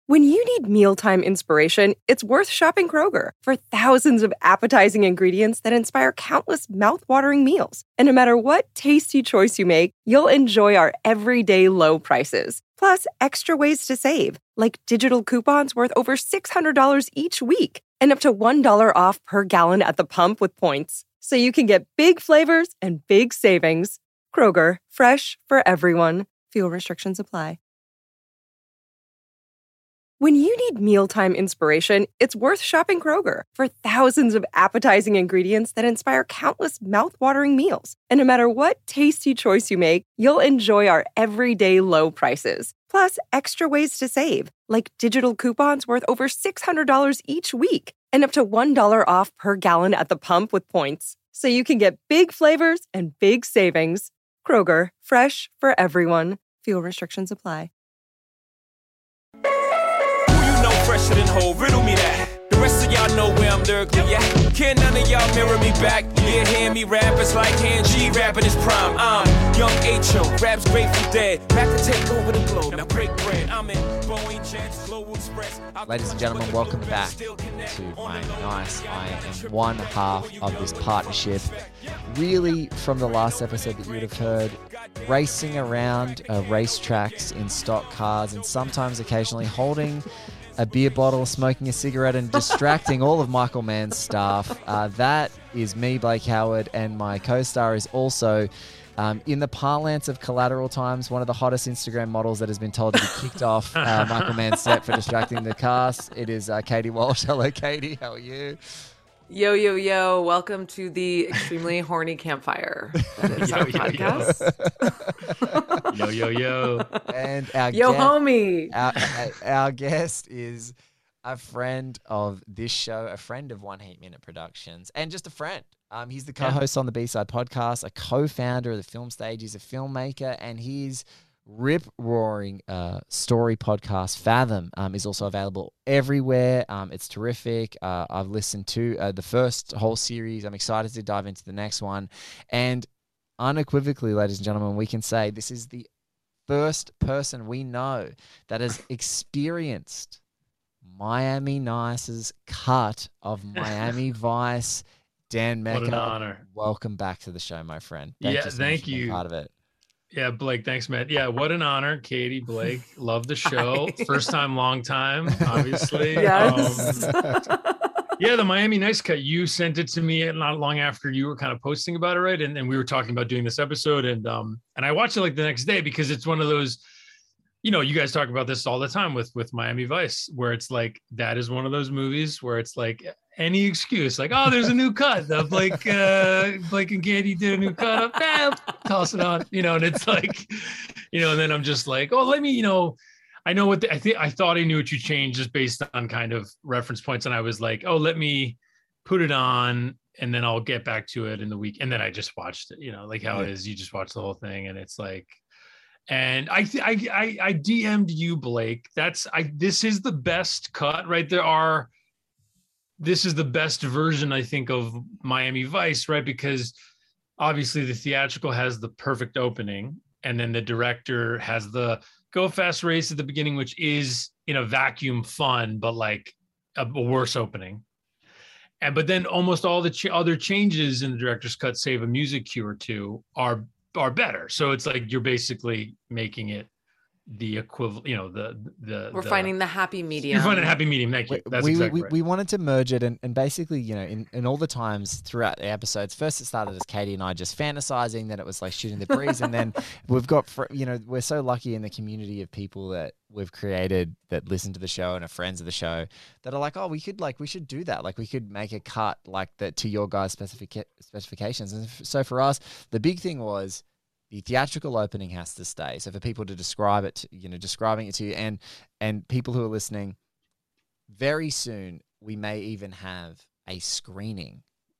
When you need mealtime inspiration, it's worth shopping Kroger for thousands of appetizing ingredients that inspire countless mouth-watering meals. And no matter what tasty choice you make, you'll enjoy our everyday low prices. Plus, extra ways to save, like digital coupons worth over $600 each week and up to $1 off per gallon at the pump with points. So you can get big flavors and big savings. Kroger, fresh for everyone. Fuel restrictions apply. When you need mealtime inspiration, it's worth shopping Kroger for thousands of appetizing ingredients that inspire countless mouth-watering meals. And no matter what tasty choice you make, you'll enjoy our everyday low prices. Plus, extra ways to save, like digital coupons worth over $600 each week and up to $1 off per gallon at the pump with points. So you can get big flavors and big savings. Kroger, fresh for everyone. Fuel restrictions apply. Fresher than whole, riddle me that. The rest of y'all know where I'm lyrically at. Can none of y'all mirror me back? Yeah, hear me rap, it's like hand G rapping his prime. I'm young H.O., raps Grateful Dead. Back to take over the globe, now break bread. I'm in Boeing Jets, Global Express. Ladies and gentlemen, welcome back to Miami Nice. I am one half of this partnership. Really, from the last episode that you would have heard, racing around racetracks in stock cars and sometimes occasionally holding a beer bottle, smoking a cigarette, and distracting all of Michael Mann's staff. That is me, Blake Howard, and my co-star is also, in the parlance of collateral times, one of the hottest Instagram models that has been told to be kicked off Michael Mann's set for distracting the cast. It is Katie Walsh. Hello, Katie. How are you? Yo, yo, yo. Welcome to the extremely horny campfire. That is our podcast. Yo, yo, yo. And our homie. Our guest is a friend of this show, a friend of One Heat Minute Productions, and just a friend. He's the co-host on the B-Side podcast, a co-founder of the Film Stage. He's a filmmaker, and he's rip-roaring story podcast, Fathom, is also available everywhere. It's terrific. I've listened to the first whole series. I'm excited to dive into the next one. And unequivocally, ladies and gentlemen, we can say this is the first person we know that has experienced Miami Nice's cut of Miami Vice. Dan Mecca, what an honor. Welcome back to the show, my friend. Thank you. Part of it. Yeah, Blake, thanks, man. Yeah, what an honor. Katie, Blake, love the show. First time, long time, obviously. Yes. Yeah, the Miami Nice cut, you sent it to me not long after you were kind of posting about it, right? And we were talking about doing this episode, and I watched it like the next day because it's one of those, you know, you guys talk about this all the time with Miami Vice, where it's like, that is one of those movies where it's like any excuse, like, oh, there's a new cut. Blake and Katie did a new cut. Toss it on, you know, and it's like, you know, and then I'm just like, oh, let me, you know, I know what I thought I knew what you changed just based on kind of reference points. And I was like, oh, let me put it on and then I'll get back to it in the week. And then I just watched it, you know, like how it is. You just watch the whole thing and it's like, and I DM'd you, Blake. This is the best cut, right? This is the best version, I think, of Miami Vice, right? Because obviously the theatrical has the perfect opening, and then the director has the go fast race at the beginning, which is in a vacuum fun, but like a worse opening. But then almost all the other changes in the director's cut, save a music cue or two, are better. So it's like you're basically making it the equivalent, you know, we're finding the happy medium. You're finding a happy medium. Thank you. That's exactly right. We wanted to merge it and basically, you know, in all the times throughout the episodes, first it started as Katie and I just fantasizing, then it was like shooting the breeze. And then we've got, you know, we're so lucky in the community of people that we've created that listen to the show and are friends of the show that are like, oh, we should do that. Like we could make a cut like that to your guys' specifications. And so for us, the big thing was, the theatrical opening has to stay. So for people to describing it to you and people who are listening, very soon we may even have a screening,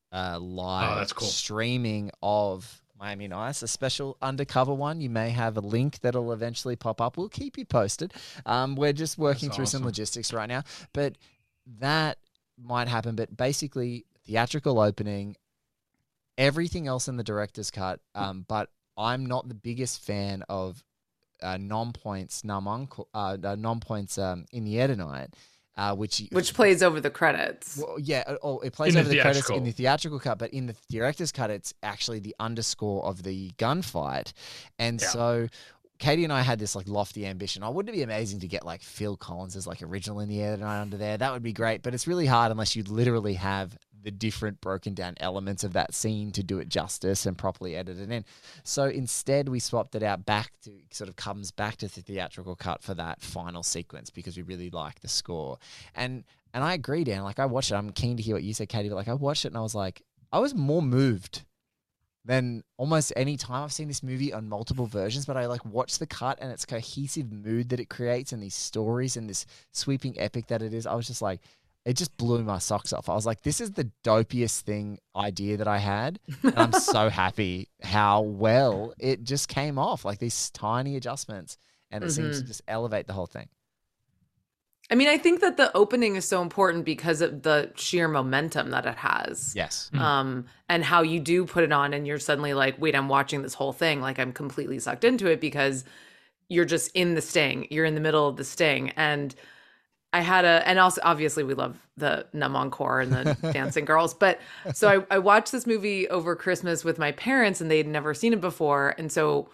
live streaming of Miami Nice, a special undercover one. You may have a link that'll eventually pop up. We'll keep you posted. We're just working through some logistics right now, but that might happen. But basically, theatrical opening, everything else in the director's cut, but I'm not the biggest fan of non-points non-points in the Edda Night, which plays over the credits. Well, yeah, it plays over the credits in the theatrical cut, but in the director's cut, it's actually the underscore of the gunfight. And so Katie and I had this like lofty ambition. Oh, wouldn't it be amazing to get like Phil Collins' like original in the Edda Night under there? That would be great, but it's really hard unless you literally have the different broken down elements of that scene to do it justice and properly edit it in. So instead we swapped it out comes back to the theatrical cut for that final sequence because we really like the score. And I agree, Dan, like I watched it. I'm keen to hear what you said, Katie, but like I watched it and I was more moved than almost any time I've seen this movie on multiple versions, but I like watched the cut and its cohesive mood that it creates and these stories and this sweeping epic that it is. I was just like, it just blew my socks off. I was like, this is the dopiest idea that I had. And I'm so happy how well it just came off, like these tiny adjustments. And it seems to just elevate the whole thing. I mean, I think that the opening is so important because of the sheer momentum that it has. Yes. And how you do put it on and you're suddenly like, wait, I'm watching this whole thing. Like I'm completely sucked into it because you're just in the sting. You're in the middle of the sting. And and also obviously we love the Numb Encore and the Dancing Girls. But so I watched this movie over Christmas with my parents and they'd never seen it before. And so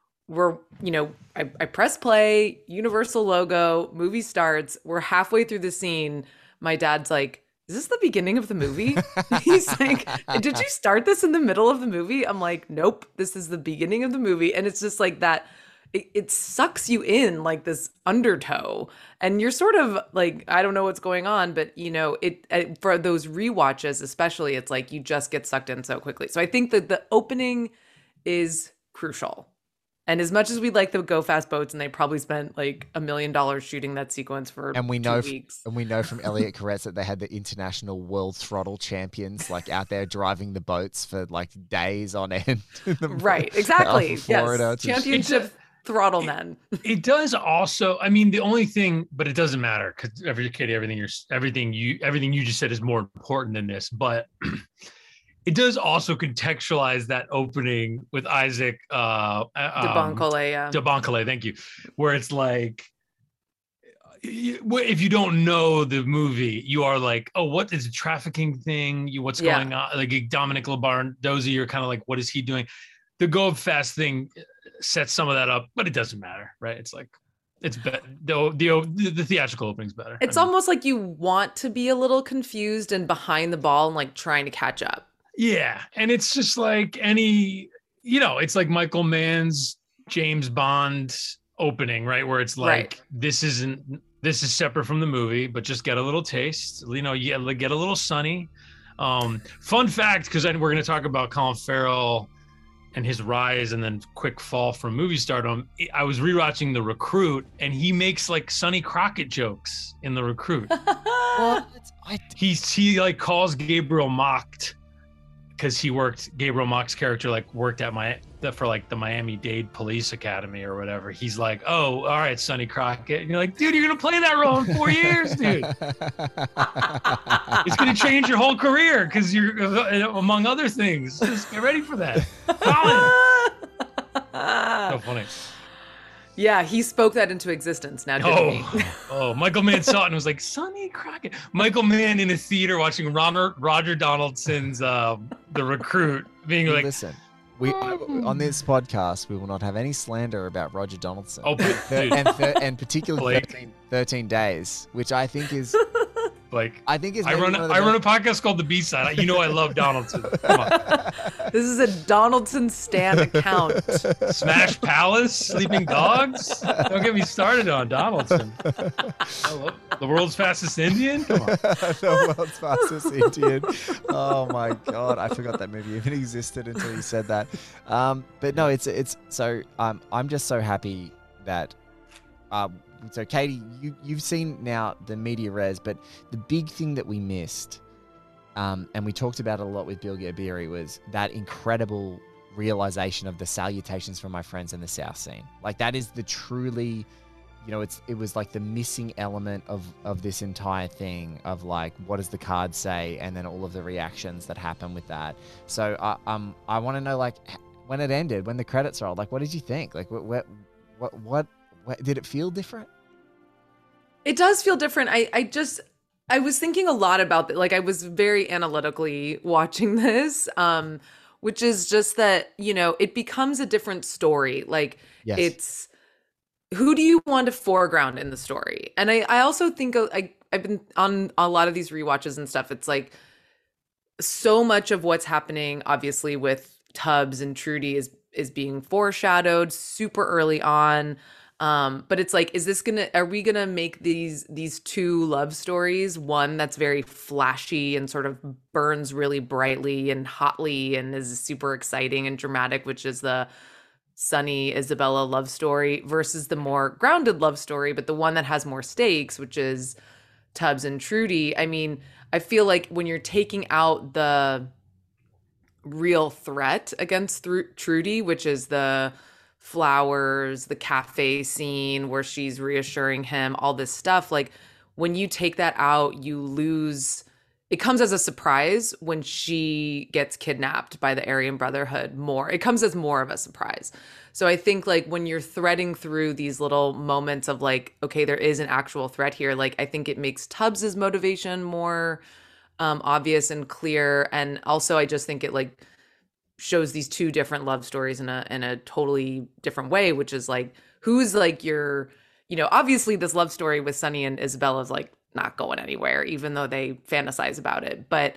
I press play, Universal logo, movie starts. We're halfway through the scene. My dad's like, is this the beginning of the movie? He's like, did you start this in the middle of the movie? I'm like, nope, this is the beginning of the movie. And it's just like that. It sucks you in like this undertow and you're sort of like, I don't know what's going on, but for those rewatches, especially, it's like you just get sucked in so quickly. So I think that the opening is crucial. And as much as we like the Go Fast boats and they probably spent like $1 million shooting that sequence for 2 weeks. And we know from Elliot Koretz that they had the international world throttle champions like out there driving the boats for like days on end. Right, exactly. Yes, championship throttle men. It does also, I mean, the only thing, but it doesn't matter because everything you just said is more important than this, but it does also contextualize that opening with Isaac Debancole, thank you, where it's like, if you don't know the movie, you are like, oh, what is a trafficking thing? What's going on? Like Dominic Lombardozzi, you're kind of like, what is he doing? The Go Fast thing sets some of that up, but it doesn't matter, right? It's like, it's better. The theatrical opening's better. It's almost like you want to be a little confused and behind the ball and like trying to catch up. Yeah. And it's just like it's like Michael Mann's James Bond opening, right? Where it's like, this is separate from the movie, but just get a little taste, get a little sunny. Fun fact, because we're going to talk about Colin Farrell and his rise and then quick fall from movie stardom. I was rewatching The Recruit and he makes like Sonny Crockett jokes in The Recruit. He like calls Gabriel Macht because Gabriel Macht's character worked at the Miami-Dade Police Academy or whatever. He's like, oh, all right, Sonny Crockett. And you're like, dude, you're going to play that role in 4 years, dude. It's going to change your whole career because you're, among other things. Just get ready for that. So funny. Yeah, he spoke that into existence now, didn't he? Michael Mann saw it and was like, Sonny Crockett. Michael Mann in a theater watching Roger Donaldson's The Recruit being like, listen. On this podcast, we will not have any slander about Roger Donaldson. And particularly 13 Days, which I think is Like, I run a podcast called The B-Side. You know I love Donaldson. Come on. This is a Donaldson stan account. Smash Palace, Sleeping Dogs. Don't get me started on Donaldson. The world's fastest Indian. Come on. The world's fastest Indian. Oh my God, I forgot that movie even existed until you said that. But no, it's so I'm just so happy that. So Katie, you've seen now the media res, but the big thing that we missed, and we talked about it a lot with Bill Gabiri, was that incredible realization of the salutations from my friends in the South scene. Like, that is the truly, it was like the missing element of this entire thing of like, what does the card say? And then all of the reactions that happen with that. So I want to know, like, when it ended, when the credits rolled, like, what did you think? Like, What did it feel different? It does feel different. I was thinking a lot about that. Like I was very analytically watching this, which is just that, it becomes a different story. Like Yes. it's who do you want to foreground in the story? And I also think I've been on a lot of these rewatches and stuff. It's like so much of what's happening, obviously, with Tubbs and Trudy is being foreshadowed super early on. But it's like, are we gonna make these two love stories, one that's very flashy and sort of burns really brightly and hotly and is super exciting and dramatic, which is the Sunny Isabella love story, versus the more grounded love story, but the one that has more stakes, which is Tubbs and Trudy. I mean, I feel like when you're taking out the real threat against Trudy, which is the flowers, the cafe scene where she's reassuring him, all this stuff, like when you take that out, you lose. It comes as a surprise when she gets kidnapped by the Aryan Brotherhood more. It comes as more of a surprise. So I think like when you're threading through these little moments of like, okay, there is an actual threat here. Like I think it makes Tubbs's motivation more obvious and clear. And also I just think it like shows these two different love stories in a totally different way, which is like, who's like your, obviously this love story with Sunny and Isabella is like not going anywhere, even though they fantasize about it. But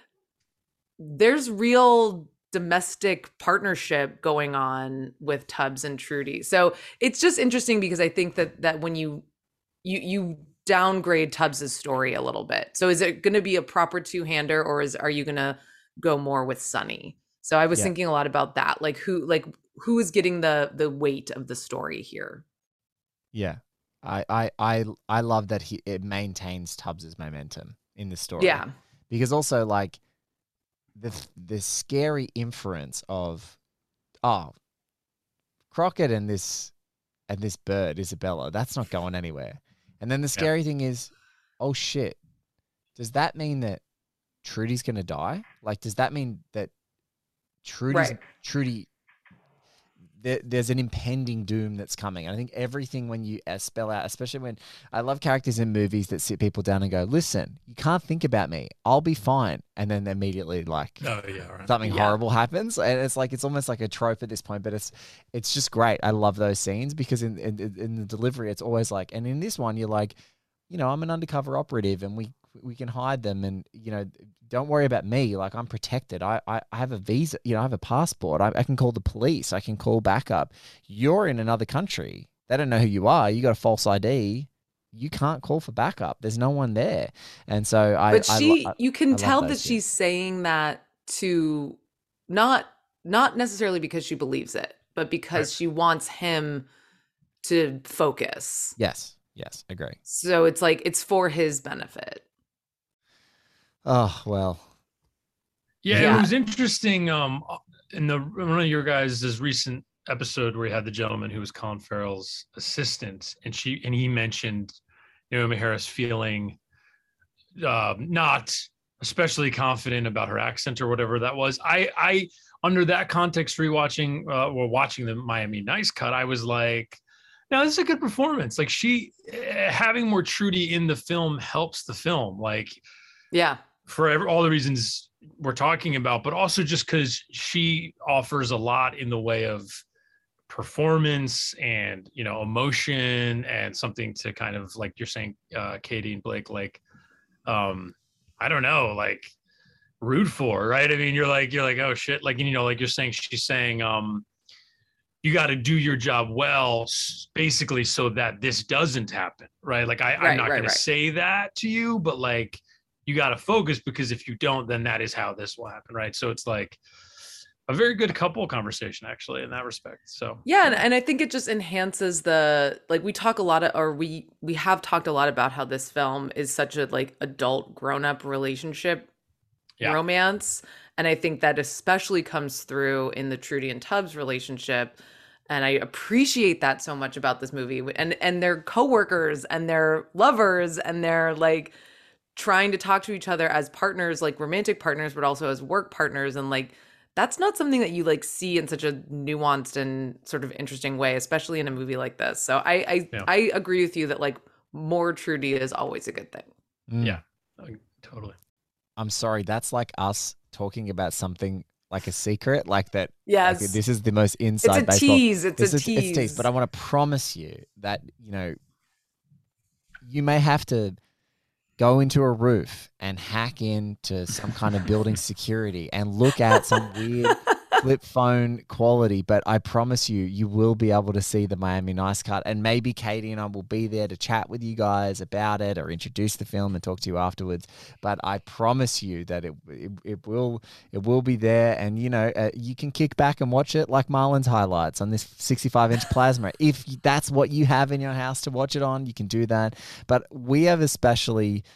there's real domestic partnership going on with Tubbs and Trudy. So it's just interesting because I think that when you downgrade Tubbs's story a little bit. So is it going to be a proper two-hander, or are you going to go more with Sunny? So I was thinking a lot about that. Like who is getting the weight of the story here? Yeah. I love that it maintains Tubbs's momentum in the story. Yeah. Because also like the scary inference of Crockett and this bird, Isabella, that's not going anywhere. And then the scary thing is, oh shit, does that mean that Trudy's gonna die? Like, does that mean that Trudy, there's an impending doom that's coming? And I think everything when you spell out, especially when I love characters in movies that sit people down and go, listen, you can't think about me, I'll be fine. And then immediately like something horrible happens. And it's like, it's almost like a trope at this point, but it's just great. I love those scenes because in the delivery, it's always like, and in this one, you're like, I'm an undercover operative and we can hide them and, don't worry about me. Like I'm protected. I have a visa, I have a passport. I can call the police. I can call backup. You're in another country. They don't know who you are. You got a false ID. You can't call for backup. There's no one there. And so you can tell that she's saying that to not necessarily because she believes it, but because she wants him to focus. Yes, agree. So it's like, it's for his benefit. Oh, well. Yeah, it was interesting. In one of your guys' recent episode where he had the gentleman who was Colin Farrell's assistant, and he mentioned Naomi Harris feeling not especially confident about her accent or whatever that was. I under that context, watching the Miami Nice cut, I was like, no, this is a good performance. Like having more Trudy in the film helps the film. Like, yeah, for all the reasons we're talking about, but also just because she offers a lot in the way of performance and, emotion and something to kind of, like you're saying, Katie and Blake, like, I don't know, like root for, right? I mean, you're like, oh shit. Like, like you're saying, she's saying, you got to do your job well, basically, so that this doesn't happen, right? Like, I'm not going to say that to you, but like, you got to focus, because if you don't, then that is how this will happen, right? So it's like a very good couple conversation, actually, in that respect. So yeah, and I think it just enhances we talk a lot we have talked a lot about how this film is such a like adult grown-up relationship romance, and I think that especially comes through in the Trudy and Tubbs relationship. And I appreciate that so much about this movie, and they're coworkers and they're lovers and they're like trying to talk to each other as partners, like romantic partners, but also as work partners. And like that's not something that you like see in such a nuanced and sort of interesting way, especially in a movie like this. So I agree with you that like more Trudy is always a good thing. Yeah, totally. I'm sorry, that's like us talking about something like a secret, like that. Yes, like this is the most inside it's a baseball. tease. It's a tease. It's a tease. But I want to promise you that you may have to go into a roof and hack into some kind of building security and look at some weird flip phone quality, but I promise you, you will be able to see the Miami Nice cut, and maybe Katie and I will be there to chat with you guys about it or introduce the film and talk to you afterwards. But I promise you that it will be there, and you can kick back and watch it like Marlon's highlights on this 65-inch plasma. If that's what you have in your house to watch it on, you can do that. But we have especially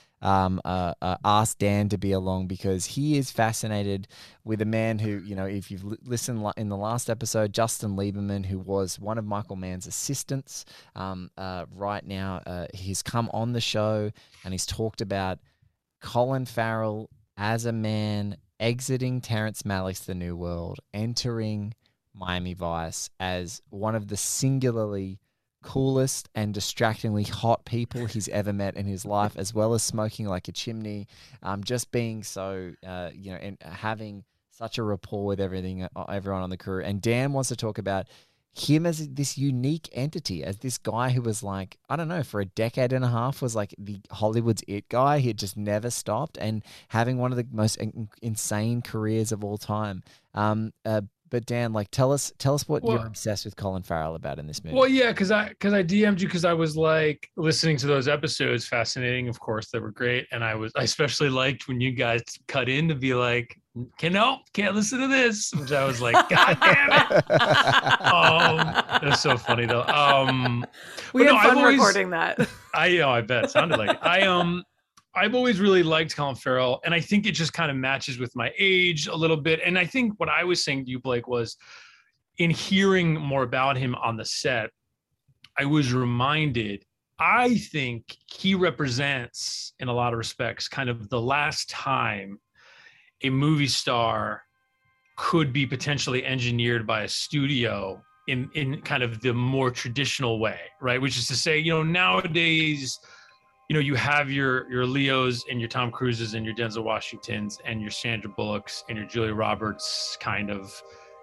asked Dan to be along because he is fascinated with a man who, if you've listened in the last episode, Justin Lieberman, who was one of Michael Mann's assistants, right now he's come on the show and he's talked about Colin Farrell as a man exiting Terrence Malick's The New World, entering Miami Vice as one of the singularly coolest and distractingly hot people he's ever met in his life, as well as smoking like a chimney, just being so, and having such a rapport with everyone on the crew. And Dan wants to talk about him as this unique entity, as this guy who was like, I don't know, for a decade and a half was like the Hollywood's it guy. He had just never stopped, and having one of the most insane careers of all time. But Dan, like, tell us what you're obsessed with Colin Farrell about in this movie. Well, yeah, because I DM'd you because I was like listening to those episodes, fascinating, of course, they were great, and I especially liked when you guys cut in to be like, can't listen to this, which I was like, God damn it. It was so funny though. We had fun recording that. I bet it sounded like it. I've always really liked Colin Farrell, and I think it just kind of matches with my age a little bit. And I think what I was saying to you, Blake, was in hearing more about him on the set, I was reminded, I think he represents, in a lot of respects, kind of the last time a movie star could be potentially engineered by a studio in kind of the more traditional way, right? Which is to say, nowadays, you have your Leos and your Tom Cruises and your Denzel Washingtons and your Sandra Bullocks and your Julia Roberts kind of,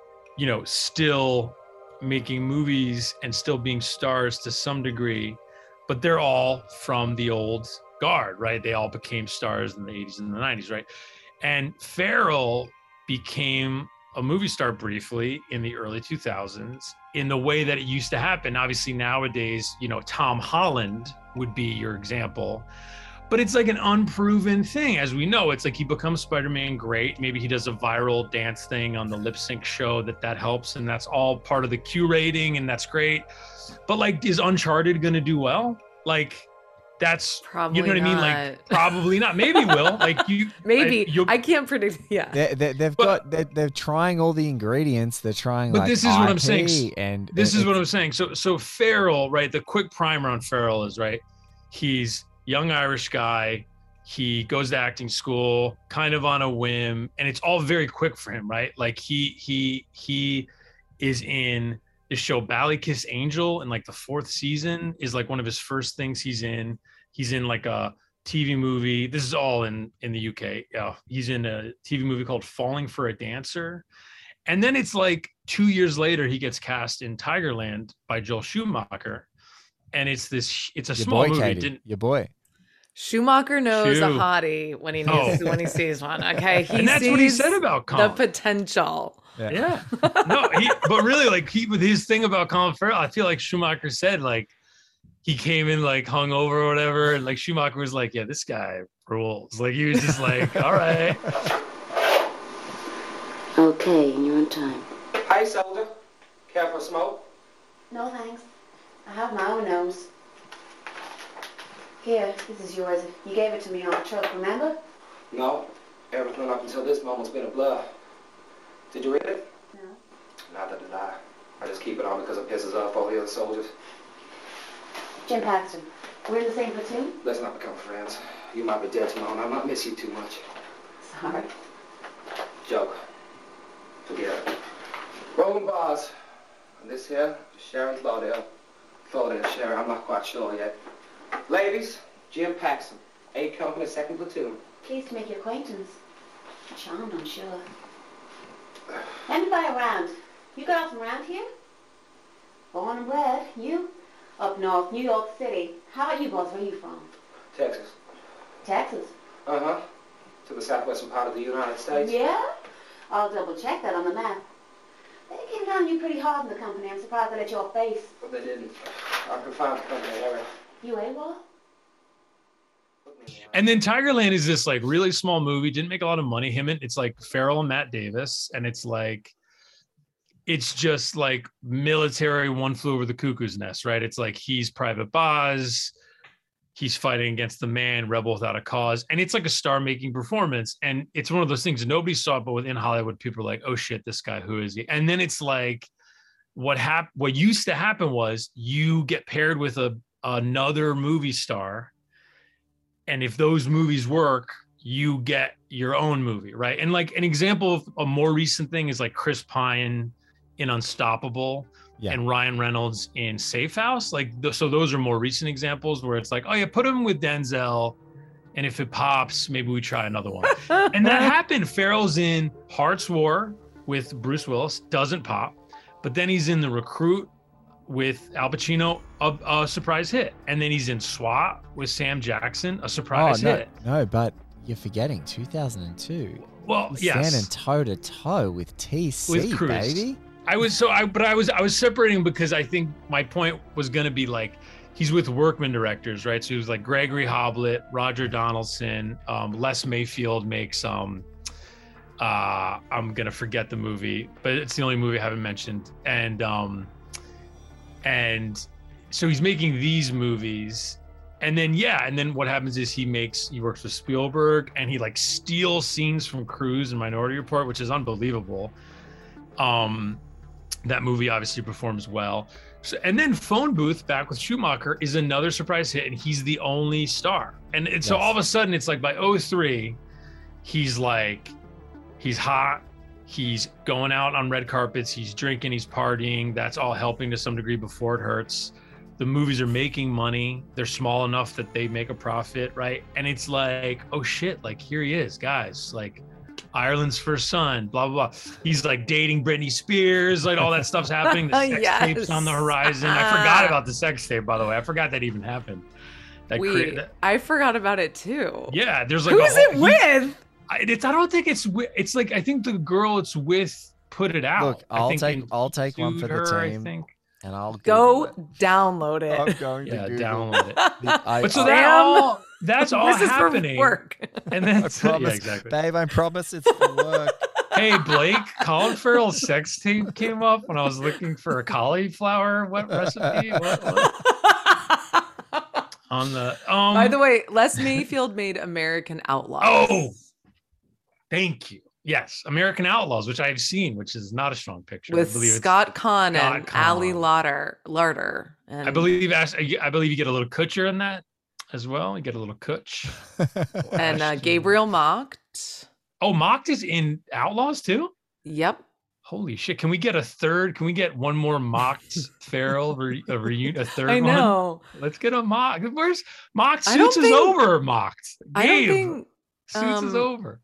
still making movies and still being stars to some degree, but they're all from the old guard, right? They all became stars in the 80s and the 90s, right? And Farrell became a movie star briefly in the early 2000s in the way that it used to happen. Obviously nowadays, Tom Holland would be your example, but it's like an unproven thing. As we know, it's like he becomes Spider-Man, great. Maybe he does a viral dance thing on the lip sync show that helps. And that's all part of the Q rating, and that's great. But like, is Uncharted going to do well? Like, that's probably, you know what I mean? Like, probably not. Maybe will. Like I can't predict. Yeah, they're trying all the ingredients. They're trying. But like this is what I'm IP, saying. And this is what I'm saying. So Farrell, right? The quick primer on Farrell is, right, he's young Irish guy. He goes to acting school kind of on a whim, and it's all very quick for him, right? Like he is in the show Ballykiss Angel, and like the 4th season is like one of his first things he's in. He's in like a TV movie. This is all in the UK. Yeah, he's in a TV movie called Falling for a Dancer. And then it's like 2 years later, he gets cast in Tigerland by Joel Schumacher. And it's a small movie. Katie, your boy. Schumacher knows a hottie when he sees one. Okay, and that's what he said about Colin. The potential. Yeah. No, but really, like, with his thing about Colin Farrell, I feel like Schumacher said, like, he came in like hungover or whatever, and like Schumacher was like, yeah, this guy rules. Like, he was just like, all right. Okay, and you're on time. Hi, soldier. Care for a smoke? No, thanks. I have my own nose. Here, this is yours. You gave it to me on the truck, remember? No. Everything up until this moment's been a blur. Did you read it? No. Neither did I. I just keep it on because it pisses off all the other soldiers. Jim Paxton, we're in the same platoon? Let's not become friends. You might be dead tomorrow, and I might miss you too much. Sorry. Joke. Forget it. Rolling bars. And this here, Sharon Claudel. Claudel, Sharon, I'm not quite sure yet. Ladies, Jim Paxson, A Company, 2nd Platoon. Pleased to make your acquaintance. Charmed, I'm sure. Let me buy a round. You got off from around here? Born and bred. You? Up north, New York City. How about you, boss? Where are you from? Texas. Texas? Uh-huh. To the southwestern part of the United States. Yeah? I'll double check that on the map. They came down on you pretty hard in the company. I'm surprised they let your face. But they didn't. I confined the company area. You AWOL? And then Tigerland is this like really small movie, didn't make a lot of money. It's like Farrell and Matt Davis, and it's just like military One Flew Over the Cuckoo's Nest, right? It's like he's Private Boz, he's fighting against the man, rebel without a cause, and it's like a star-making performance. And it's one of those things nobody saw, but within Hollywood, people are like, "Oh shit, this guy, who is he?" And then it's like, what used to happen was you get paired with another movie star. And if those movies work, you get your own movie, right? And like an example of a more recent thing is like Chris Pine in Unstoppable and Ryan Reynolds in Safe House. So those are more recent examples where it's like, oh yeah, put him with Denzel. And if it pops, maybe we try another one. And that happened. Farrell's in Hearts War with Bruce Willis, doesn't pop. But then he's in The Recruit with Al Pacino, a surprise hit. And then he's in SWAT with Sam Jackson, a surprise hit. No, but you're forgetting 2002. Well, he's yes. standing toe to toe with TC, with Cruise. baby. I was separating because I think my point was going to be like, he's with Workman directors, right? So he was like Gregory Hoblit, Roger Donaldson, Les Mayfield makes, I'm going to forget the movie, but it's the only movie I haven't mentioned. And so he's making these movies, and then what happens is he works with Spielberg, and he like steals scenes from Cruise and Minority Report, which is unbelievable. That movie obviously performs well. So, and then Phone Booth back with Schumacher is another surprise hit, and he's the only star. So all of a sudden it's like by 2003, he's hot. He's going out on red carpets. He's drinking. He's partying. That's all helping to some degree before it hurts. The movies are making money. They're small enough that they make a profit, right? And it's like, oh shit, like here he is, guys. Like Ireland's First Son, blah, blah, blah. He's like dating Britney Spears. Like all that stuff's happening. The sex tape's on the horizon. I forgot about the sex tape, by the way. I forgot that even happened. I forgot about it too. Yeah, there's like who's it with? I don't think it's like I think the girl it's with put it out. Look, I'll take one for the team, I think. And I'll go download it. I'm going to download it. But so that's all this happening. Is for work. And then exactly. Babe, I promise it's for work. Hey Blake, Colin Farrell's sex tape came up when I was looking for a cauliflower. What recipe? On the By the way, Les Mayfield made American Outlaws. Oh. Thank you. Yes, American Outlaws, which I've seen, which is not a strong picture. With Scott Conn and Ali Larter. And I believe you get a little Kutcher in that as well. You get a little Kutch. And Gabriel Macht. Oh, Macht is in Outlaws too? Yep. Holy shit. Can we get a third? Can we get one more Macht Farrell a third I know. one? Let's get a Macht. Where's Macht? Suits is over, Macht. I don't think Suits is over.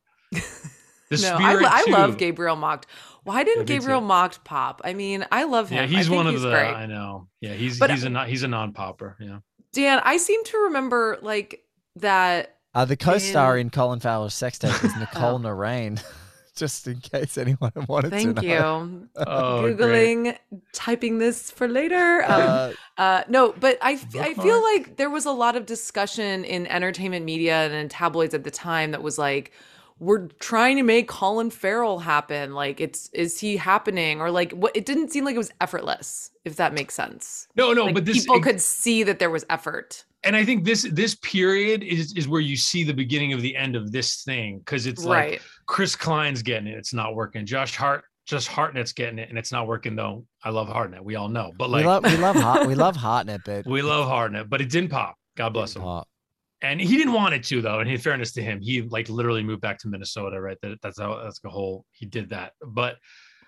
I love Gabriel Macht. Why didn't Gabriel Macht pop? I mean, I love him. Yeah, he's one of the. Great. I know. Yeah, he's a non-popper. Yeah. Dan, I seem to remember like that. The co-star in Colin Farrell's sex tape is Nicole Narain. Just in case anyone wanted to know. Thank you. Googling, typing this for later. No, but I feel like there was a lot of discussion in entertainment media and in tabloids at the time that was like, we're trying to make Colin Farrell happen. Like, is he happening? Or like, what? It didn't seem like it was effortless, if that makes sense. No, like, but people could see that there was effort. And I think this period is where you see the beginning of the end of this thing, because it's like Chris Klein's getting it, it's not working. Josh Hartnett's getting it, and it's not working. Though I love Hartnett, we all know. But like we love Hartnett, but we love Hartnett, but it didn't pop. God bless him. Pop. And he didn't want it to, though. And in fairness to him, he like literally moved back to Minnesota, right? That's the whole, he did that. But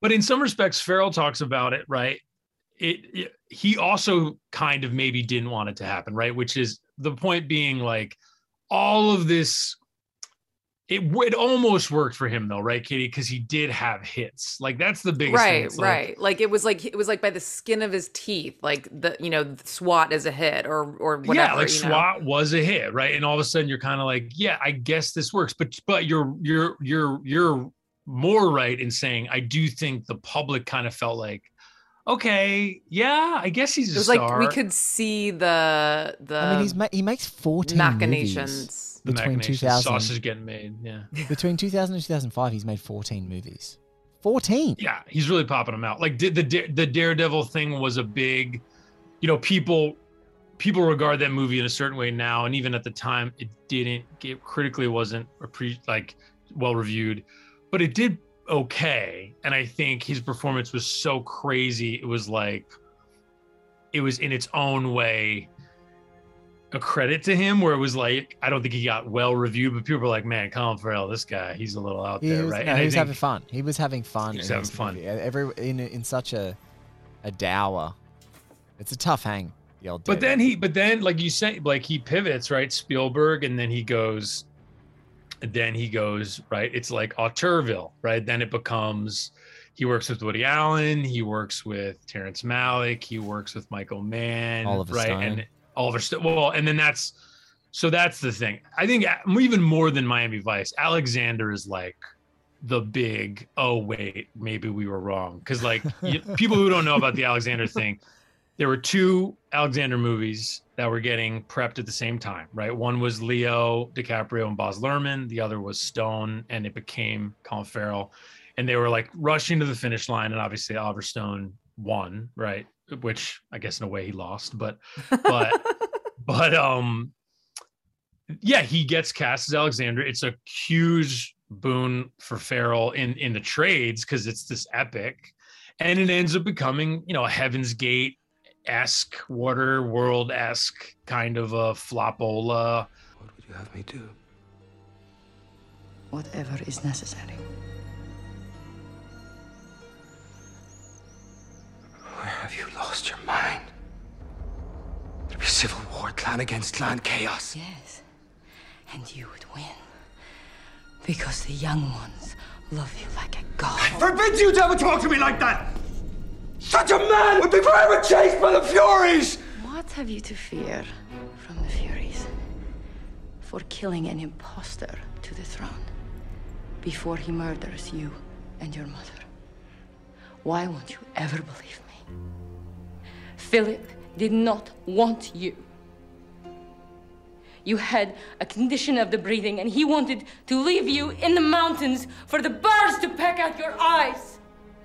But in some respects, Farrell talks about it, right? He also kind of maybe didn't want it to happen, right? Which is the point being, like, all of this, it almost worked for him though, right, Katie? Because he did have hits. Like, that's the biggest thing. It's right. Like it was like by the skin of his teeth, like the SWAT is a hit or whatever. Yeah, like SWAT was a hit, right? And all of a sudden you're kind of like, yeah, I guess this works. But you're more right in saying I do think the public kind of felt like, okay, yeah, I guess he's a star. Like we could see the. I mean, he makes 14 machinations. Movies. Between 2000, sausage getting made, yeah. Between 2000 and 2005, he's made 14 movies. 14. Yeah, he's really popping them out. Like, the Daredevil thing was a big, people regard that movie in a certain way now, and even at the time, critically wasn't well reviewed, but it did okay. And I think his performance was so crazy. It was in its own way a credit to him, where it was like, I don't think he got well reviewed, but people were like, man, Colin Farrell, this guy, he's a little out there, right? No, he was having fun. He was having fun. He was having fun. In such a dour. It's a tough hang, the old But then like you say, like, he pivots, right? Spielberg, and then he goes, right? It's like Auteurville, right? Then it becomes, he works with Woody Allen, he works with Terrence Malick, he works with Michael Mann, Oliver right? Stone. And Oliver Stone. Well, and then that's the thing. I think even more than Miami Vice, Alexander is like the big, oh wait, maybe we were wrong. Because like people who don't know about the Alexander thing, there were two Alexander movies that were getting prepped at the same time, right? One was Leo DiCaprio and Baz Luhrmann. The other was Stone, and it became Colin Farrell. And they were like rushing to the finish line, and obviously Oliver Stone won, right? Which I guess in a way he lost, but yeah, he gets cast as Alexander. It's a huge boon for Farrell in the trades, because it's this epic, and it ends up becoming, a Heaven's Gate-esque, Waterworld-esque kind of a flopola. What would you have me do? Whatever is necessary. Where have you lost your mind? There'd be civil war, clan against clan, chaos. Yes, and you would win. Because the young ones love you like a god. I forbid you to ever talk to me like that! Such a man would be forever chased by the Furies! What have you to fear from the Furies? For killing an imposter to the throne before he murders you and your mother. Why won't you ever believe me? Philip did not want you. You had a condition of the breathing, and he wanted to leave you in the mountains for the birds to peck out your eyes.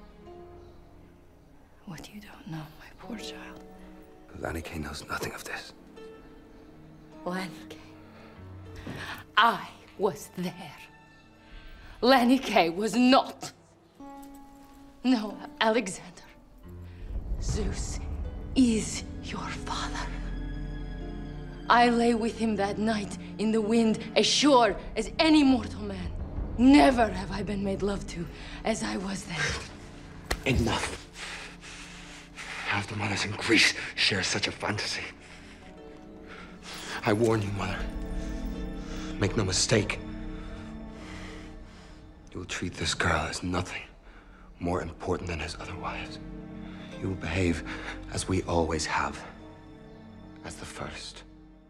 What you don't know, my poor child. Lanny Kay knows nothing of this. Lanny Kay. I was there. Lanny Kay was not. No, Alexander. Zeus is your father. I lay with him that night in the wind, as sure as any mortal man. Never have I been made love to as I was then. Enough. Half the mothers in Greece share such a fantasy. I warn you, mother. Make no mistake. You will treat this girl as nothing more important than his other wives. You will behave as we always have, as the first.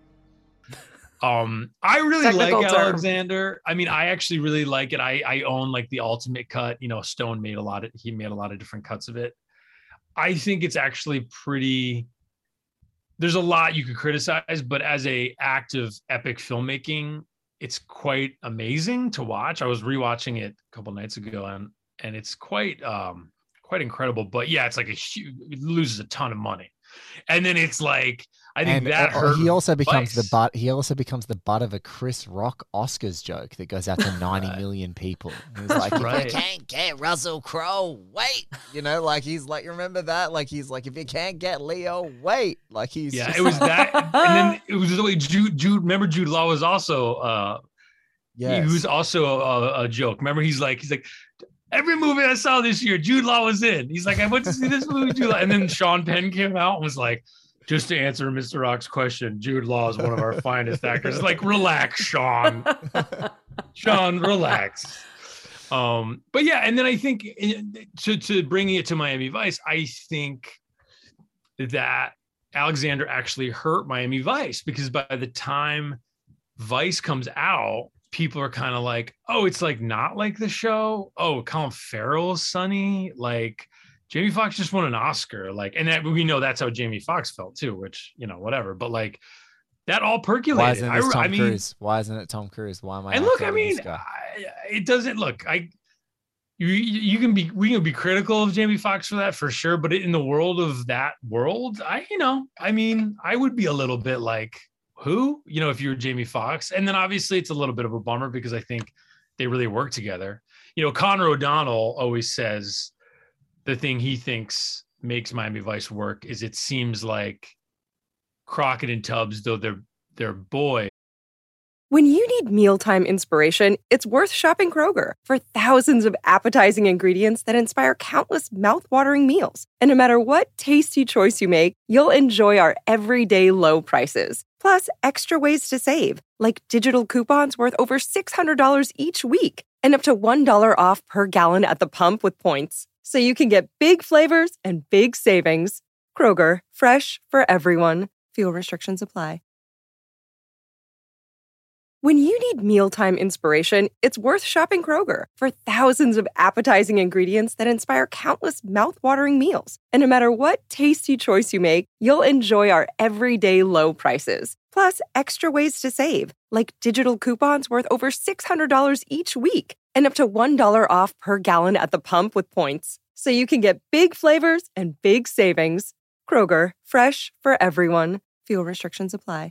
I really Technical like term. Alexander. I mean, I actually really like it. I own like the ultimate cut. Stone made he made a lot of different cuts of it. I think it's actually pretty, there's a lot you could criticize, but as a act of epic filmmaking, it's quite amazing to watch. I was rewatching it a couple nights ago, and it's quite incredible. But yeah, it's like it loses a ton of money. And then it's like, I think that hurt. He also becomes the butt. He also becomes the butt of a Chris Rock Oscars joke that goes out to 90 million people. He's like, Right. if you can't get Russell Crowe, wait. He's like, remember that? Like, he's like, if you can't get Leo, wait. Like, he's Yeah, just, it was that, and then it was the way Jude. Remember, Jude Law was also. yes. He was also a joke. Remember, he's like, Every movie I saw this year, Jude Law was in. He's like, I went to see this movie, Jude Law. And then Sean Penn came out and was like, just to answer Mr. Rock's question, Jude Law is one of our finest actors. It's like, relax, Sean. Sean, relax. But yeah, and then I think to bringing it to Miami Vice, I think that Alexander actually hurt Miami Vice, because by the time Vice comes out, people are kind of like, oh, it's like not like the show. Oh, Colin Farrell's Sonny. Like Jamie Foxx just won an Oscar. Like, and that we know that's how Jamie Foxx felt too, which, you know, whatever. But like that all perculated. Why isn't it Tom Cruise? Why isn't it Tom Cruise? Why am I? And look, I mean, it doesn't look. We can be critical of Jamie Foxx for that for sure, but in the world of that world, I would be a little bit like, who, you know, if you're Jamie Foxx. And then obviously it's a little bit of a bummer because I think they really work together. You know, Connor O'Donnell always says the thing he thinks makes Miami Vice work is it seems like Crockett and Tubbs, though they're boys. When you need mealtime inspiration, it's worth shopping Kroger for thousands of appetizing ingredients that inspire countless mouth-watering meals. And no matter what tasty choice you make, you'll enjoy our everyday low prices. Plus, extra ways to save, like digital coupons worth over $600 each week and up to $1 off per gallon at the pump with points. So you can get big flavors and big savings. Kroger, fresh for everyone. Fuel restrictions apply. When you need mealtime inspiration, it's worth shopping Kroger for thousands of appetizing ingredients that inspire countless mouth-watering meals. And no matter what tasty choice you make, you'll enjoy our everyday low prices. Plus, extra ways to save, like digital coupons worth over $600 each week and up to $1 off per gallon at the pump with points. So you can get big flavors and big savings. Kroger, fresh for everyone. Fuel restrictions apply.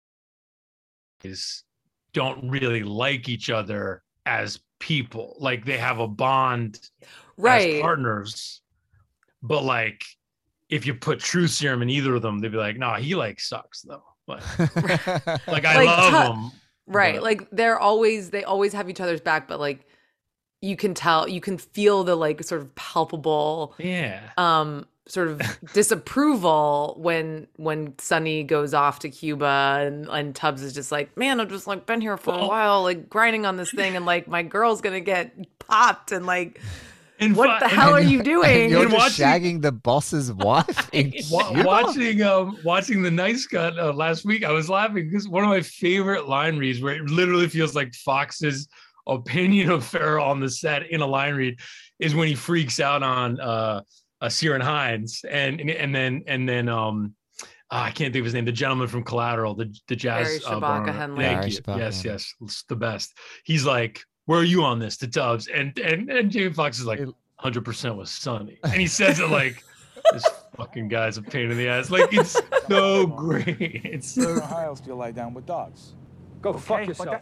Don't really like each other as people. Like they have a bond right as partners, but like if you put truth serum in either of them, they'd be like, nah, he like sucks though. Like I love him. Right. But Like they always have each other's back, but like you can feel the like sort of palpable sort of disapproval when Sonny goes off to Cuba and Tubbs is just like, man, I've just like been here for a while, like grinding on this thing, and like my girl's gonna get popped, and like, what the hell are you doing? You're just shagging the boss's wife. Watching The Nice Cut last week, I was laughing because one of my favorite line reads, where it literally feels like Fox's opinion of Farrell on the set in a line read, is when he freaks out on Ciarán Hinds and then I can't think of his name, the gentleman from Collateral, the jazz Shabaka Henley. Thank you. Yes, it's the best. He's like, where are you on this to Tubbs? And Jamie Foxx is like, 100% was Sonny, and he says it like, this fucking guy's a pain in the ass. Like, it's so great. It's so. How else do you lie down with dogs? Go fuck yourself.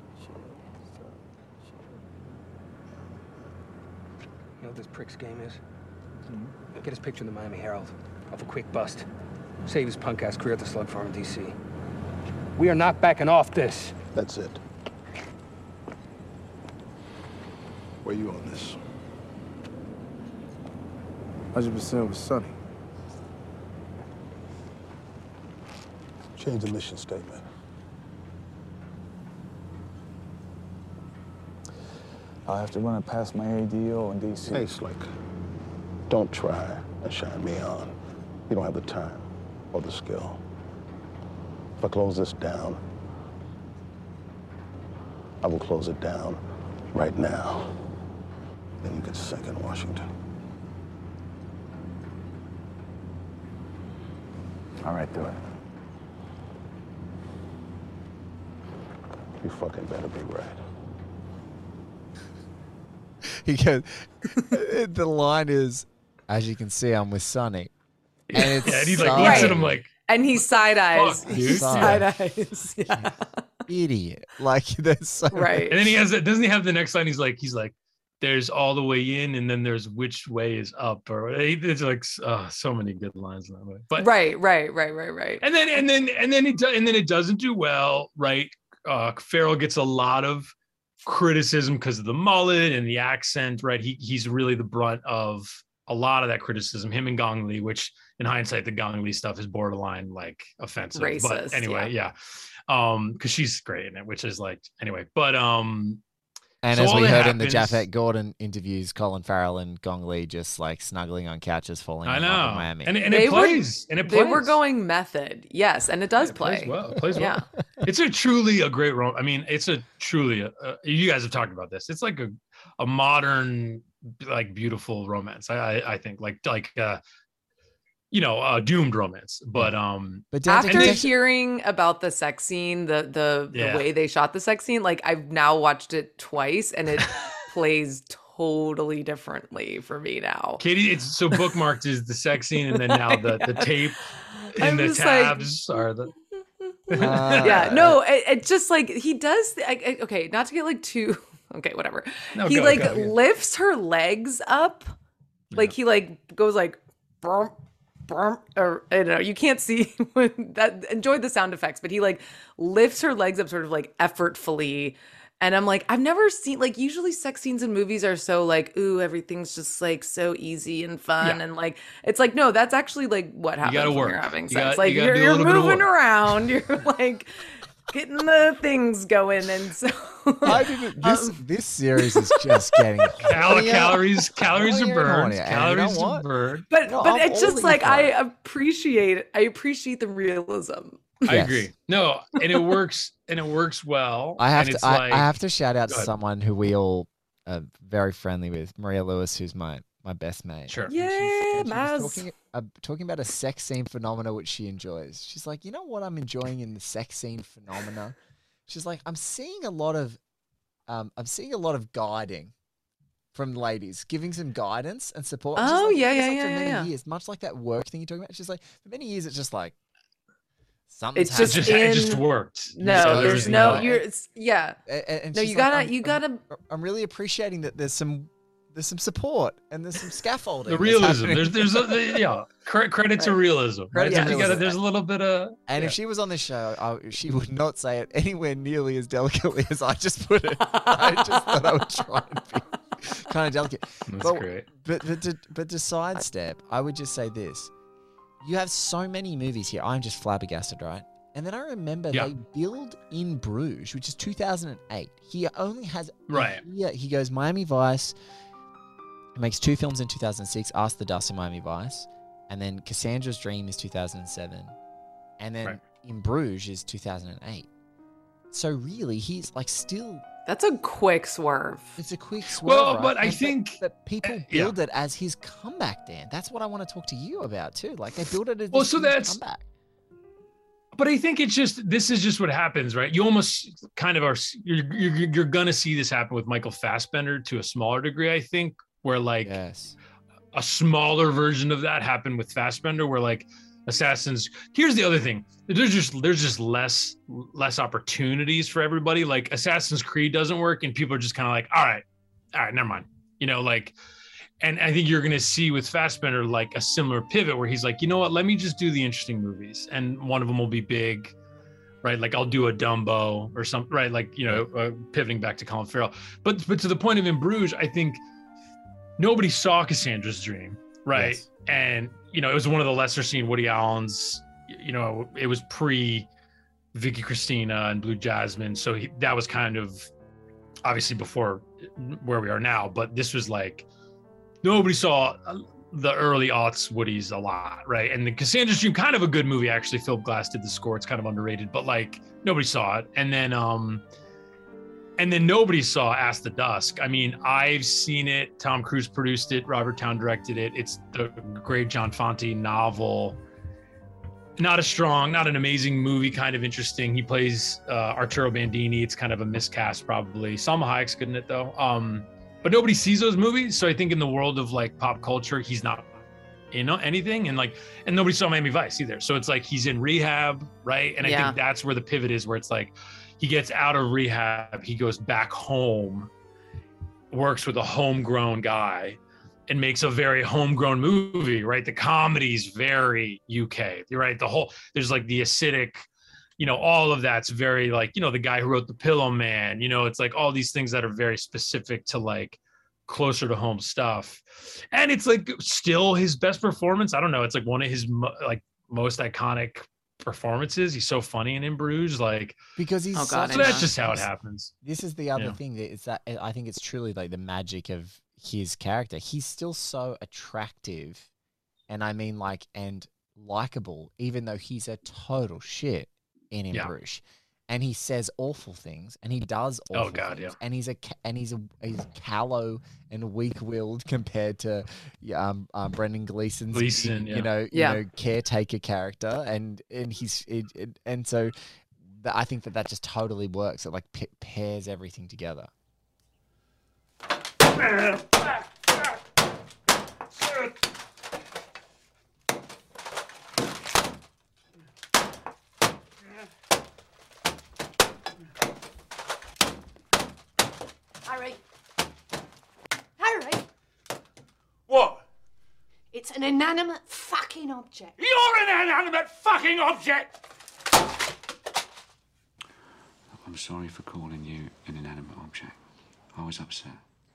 You know what this prick's game is? Get his picture in the Miami Herald of a quick bust. Save his punk ass career at the slug farm in D.C. We are not backing off this. That's it. Where you on this? 100% with Sonny. Change the mission statement. I'll have to run it past my ADO in D.C. Hey, Slick. Don't try and shine me on. You don't have the time or the skill. If I close this down, I will close it down right now. Then you can sink in Washington. All right, do it. You fucking better be right. He goes, the line is, as you can see, I'm with Sonny. And it's and he like looks at him like, and he side eyes. He's side eyes. Yeah. Idiot. Like, there's so right. And then he has it. Doesn't he have the next line? He's like, there's all the way in, and then there's which way is up, or it's like so many good lines that way. But right. And then it doesn't do well, right? Farrell gets a lot of criticism because of the mullet and the accent, right? He's really the brunt of a lot of that criticism, him and Gong Li, which in hindsight, the Gong Li stuff is borderline like offensive. Racist, but anyway, yeah. Because she's great in it, which is like, anyway, but and so as we heard in the happens- Japhet Gordon interviews, Colin Farrell and Gong Li just like snuggling on couches, falling I in love know, in Miami. and They it were- plays, and it They plays. were going method, yes, and it does play. Plays well. It plays Yeah. well. It's a truly a great role. I mean, it's a truly. You guys have talked about this. It's like a modern, like beautiful romance. I think like doomed romance. But After hearing about the sex scene, the Yeah. way they shot the sex scene, like I've now watched it twice and it plays totally differently for me now. Katie, it's so bookmarked is the sex scene, and then now the tape I and the was like- tabs are the. Yeah, no, it's just like he does. Okay, not to get like too. Okay, whatever. No, he go, like go, yeah. lifts her legs up, like he like goes like, brump, brump, or I don't know. You can't see when that. Enjoy the sound effects, but he like lifts her legs up, sort of like effortfully. And I'm like, I've never seen, like, usually sex scenes in movies are so like, ooh, everything's just like so easy and fun. Yeah. And like, it's like, no, that's actually like what happens gotta when work. you're having You sex. got- Like you gotta do a you're little bit of moving work. around, you're like getting the things going. And so I didn't. This series is just getting hornier. Calories Hornier are and burned. hornier. And you know Calories are what? burned. but No, but I'm it's all just in like for I it. appreciate the realism. I Yes. agree. No, and it works. And it works well. I have and to. it's I like, have to shout out Go ahead. someone who we all are very friendly with, Maria Lewis, who's my best mate. Sure. Yeah, And she Maz. was talking about a sex scene phenomena which she enjoys. She's like, you know what I'm enjoying in the sex scene phenomena? She's like, I'm seeing a lot of guiding from ladies, giving some guidance and support. And she's Oh, like, yeah, it's yeah, like yeah, for yeah, many yeah. years, much like that work thing you're talking about. She's like, for many years, it's just like something's It's just happening. it just in- worked. No, So there's was no. no- You're. It's, yeah. And No, she's you like, gotta. I'm- You gotta. I'm really appreciating that there's some support and there's some scaffolding. The that's realism. happening. Credits are realism. Right. Credits So are you gotta- realism. there's a little bit of. And yeah. if she was on this show, she would not say it anywhere nearly as delicately as I just put it. I just thought I would try and be kind of delicate. That's great. But to sidestep, I would just say this. You have so many movies here. I'm just flabbergasted, right? And then I remember Yeah. they build in Bruges, which is 2008. He only has Right. He goes Miami Vice. He makes 2 films in 2006, Ask the Dust and Miami Vice. And then Cassandra's Dream is 2007. And then Right. In Bruges is 2008. So really, he's like still... That's a quick swerve. It's a quick swerve, Well, right? but I And think- But people yeah. build it as his comeback, Dan. That's what I want to talk to you about, too. Like, they build it as Well, this so huge that's- comeback. But I think this is just what happens, right? You almost kind of are. You're gonna see this happen with Michael Fassbender to a smaller degree, I think, where like Yes. a smaller version of that happened with Fassbender, where like Assassins. Here's the other thing: there's just less opportunities for everybody. Like Assassin's Creed doesn't work, and people are just kind of like, all right, never mind. Like. And I think you're going to see with Fassbender like a similar pivot where he's like, you know what, let me just do the interesting movies. And one of them will be big, right? Like I'll do a Dumbo or something, right? Like, pivoting back to Colin Farrell. But to the point of In Bruges, I think nobody saw Cassandra's Dream, right? Yes. And, it was one of the lesser seen Woody Allen's, it was pre Vicky Cristina and Blue Jasmine. So that was kind of obviously before where we are now, but this was like, nobody saw the early aughts Woody's a lot, right? And the Cassandra's Dream, kind of a good movie, actually. Philip Glass did the score. It's kind of underrated, but like nobody saw it. And then nobody saw Ask the Dusk. I mean, I've seen it. Tom Cruise produced it. Robert Towne directed it. It's the great John Fonte novel. Not an amazing movie, kind of interesting. He plays Arturo Bandini. It's kind of a miscast, probably. Salma Hayek's good in it, though. But nobody sees those movies. So I think in the world of like pop culture, he's not in anything. And nobody saw Miami Vice either. So it's like he's in rehab, right? And I think that's where the pivot is, where it's like he gets out of rehab, he goes back home, works with a homegrown guy, and makes a very homegrown movie, right? The comedy's very UK, right? There's like the acidic all of that's very like, the guy who wrote The Pillow Man, it's like all these things that are very specific to like closer to home stuff. And it's like still his best performance. I don't know. It's like one of his most iconic performances. He's so funny in Bruges, like, because he's so that's just how it happens. This is the other thing that is that I think it's truly like the magic of his character. He's still so attractive, and I mean like and likable, even though he's a total shit in Bruges. And he says awful things, and he does awful things. And he's callow and weak-willed compared to Brendan Gleeson's caretaker character, and so I think that just totally works. It like pairs everything together. Harry! What? It's an inanimate fucking object. You're an inanimate fucking object! I'm sorry for calling you an inanimate object. I was upset.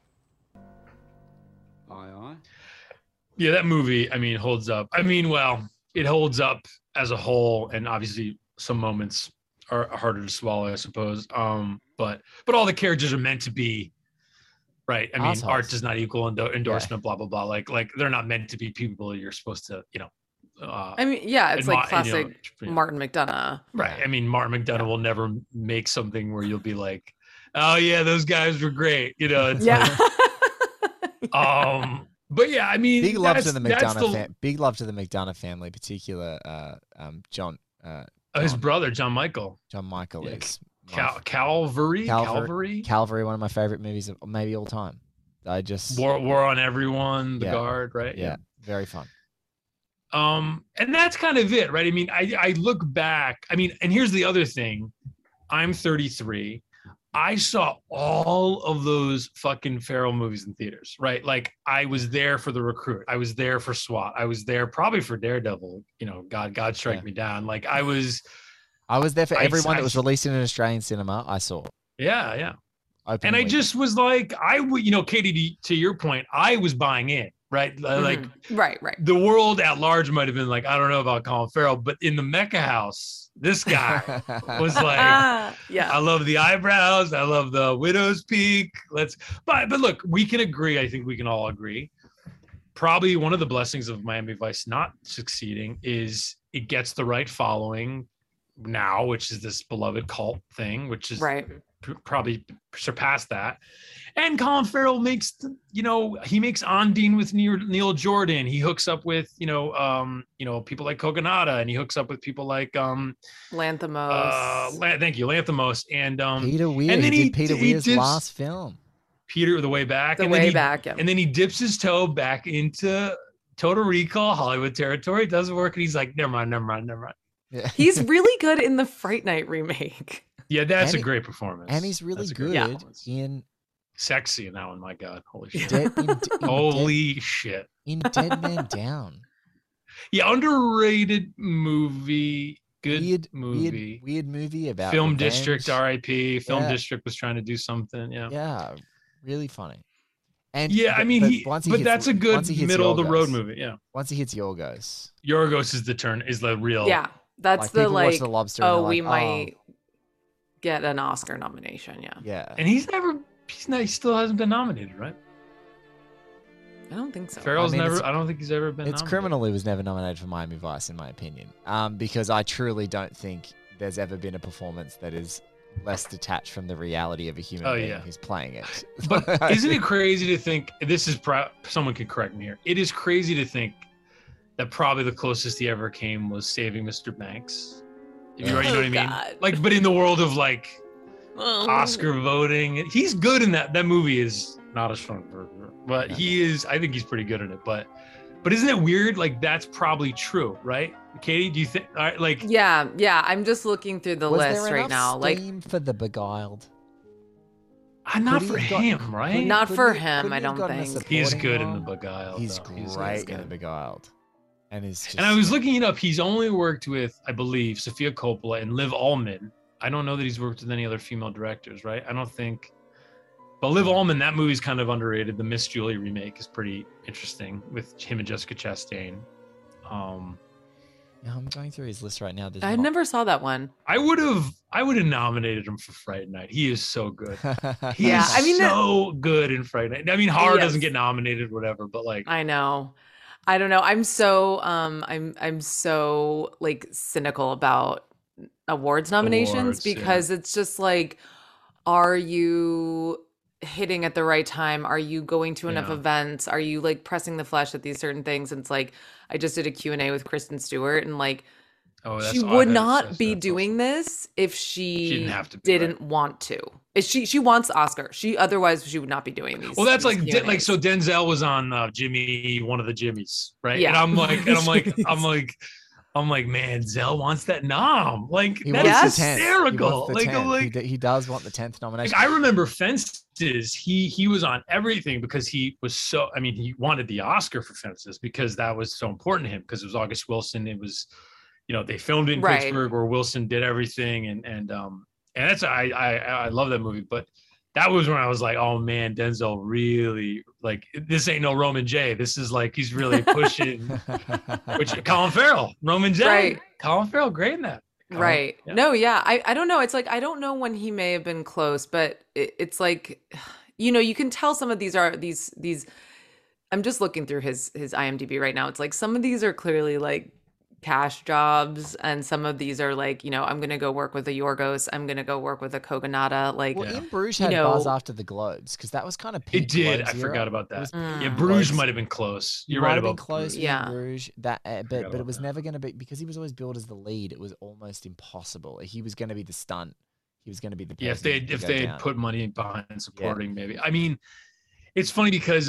Aye. Yeah, that movie, holds up. It holds up as a whole, and obviously some moments are harder to swallow, I suppose. But all the characters are meant to be right. Art does not equal endorsement, blah, blah, blah. Like they're not meant to be people you're supposed to, it's like classic Martin McDonagh. Right. Martin McDonagh will never make something where you'll be like, oh yeah, those guys were great. It's but yeah, big love to the McDonagh big love to the McDonagh family, particular John his brother John Michael is Calvary, one of my favorite movies of maybe all time. I just War on Everyone, The Guard, right? Yeah, very fun. And that's kind of it, right? I look back, and here's the other thing. I'm 33. I saw all of those fucking Farrell movies in theaters, right? Like I was there for The Recruit. I was there for SWAT. I was there probably for Daredevil, God strike me down. Like I was there for everyone that was released in an Australian cinema. I saw. Yeah. And I just was like, Katie, to your point, I was buying in, right? Like, right. The world at large might have been like, I don't know about Colin Farrell, but in the Mecca house, this guy was like, I love the eyebrows. I love the widow's peak. But look, we can agree. I think we can all agree. Probably one of the blessings of Miami Vice not succeeding is it gets the right following now, which is this beloved cult thing, which is probably surpassed that. And Colin Farrell makes, he makes Ondine with Neil Jordan. He hooks up with, people like Kogonada, and he hooks up with people like Lanthimos. Thank you, Lanthimos, and Peter Weir. And then he did Peter Weir's last film, Peter the Way Back. And then he dips his toe back into Total Recall, Hollywood territory. It doesn't work, and he's like, never mind. Yeah. He's really good in the Fright Night remake. Yeah, that's a great performance. And he's really good in sexy in that one. My God, holy shit! Shit! In Dead Man Down. Yeah, underrated movie. Good movie. Weird movie about Film revenge. District. R.I.P. Film District was trying to do something. Yeah, really funny. And that's a good middle of the road movie. Yeah. Once he hits Yorgos. Yorgos is the real. Yeah, that's like, the Lobster we might get an Oscar nomination. Yeah. And he still hasn't been nominated, right? I don't think so. Farrell's never. I don't think he's ever been. It's criminal he was never nominated for Miami Vice, in my opinion. Because I truly don't think there's ever been a performance that is less detached from the reality of a human being who's playing it. But isn't it crazy to think? This is someone can correct me here. It is crazy to think that probably the closest he ever came was Saving Mr. Banks. You know what I mean? God. Like, but in the world of like Oscar voting, he's good in that. That movie is not a strong burger, but he is. I think he's pretty good in it. But isn't it weird? Like that's probably true, right? Katie, do you think? Like, yeah. I'm just looking through the list right now. Like for The Beguiled. Not for him, right? Not for him. I don't think he's good in The Beguiled. He's great in The Beguiled. and is just, and I was looking it up. He's only worked with, I believe, Sofia Coppola and Liv Ullmann. I don't know that he's worked with any other female directors, right? I don't think. But Liv Ullmann, that movie's kind of underrated. The Miss Julie remake is pretty interesting with him and Jessica Chastain. Yeah, I'm going through his list right now. I never saw that one. I would have nominated him for Fright Night. He is so good. He Yeah, is I mean, so good in Fright Night. I mean, horror Yes. doesn't get nominated, whatever, but like, I know. I don't know. I'm so I'm so like cynical about awards nominations Awards, yeah. because it's just like, are you hitting at the right time? Are you going to enough Yeah. events? Are you like pressing the flesh at these certain things? And it's like, I just did a Q&A with Kristen Stewart, and like, oh, that's she odd. would That's- not that's- be that's doing this if she didn't have to be, didn't want to. If she wants the Oscar. Otherwise she would not be doing these. Well, that's these like Q&As. so Denzel was on Jimmy, one of the Jimmys, right? Yeah. And I'm like, man, Zell wants that nom. Like, He that wants is the 10th. hysterical. He wants the Like, 10th. I'm like, He does want the 10th nomination. I remember Fences. He was on everything because he was so. I mean, he wanted the Oscar for Fences because that was so important to him because it was August Wilson. It was, they filmed it in Right. Pittsburgh where Wilson did everything, and that's I love that movie. But that was when I was like, oh man, Denzel really, like, this ain't no Roman J. This is like he's really pushing. Which Colin Farrell, Roman J. Right. Colin Farrell, great in that. Right. Yeah. No, yeah. I don't know. It's like, I don't know when he may have been close, but it's like, you can tell some of these are these, I'm just looking through his IMDb right now. It's like some of these are clearly like cash jobs, and some of these are like, I'm going to go work with a Yorgos. I'm going to go work with a Kogonada. Like, Well, In Bruges had buzz after the Globes because that was kind of peak It did. Globes I era. forgot about It that. was Yeah, peak Bruges Globes. might have been close. He You're might right have been about close. Bruges. In Bruges, but it was never going to be because he was always billed as the lead. It was almost impossible. He was going to be the stunt. He was going to be the person Yeah, if to they go had down. put money behind supporting, maybe. I mean, it's funny because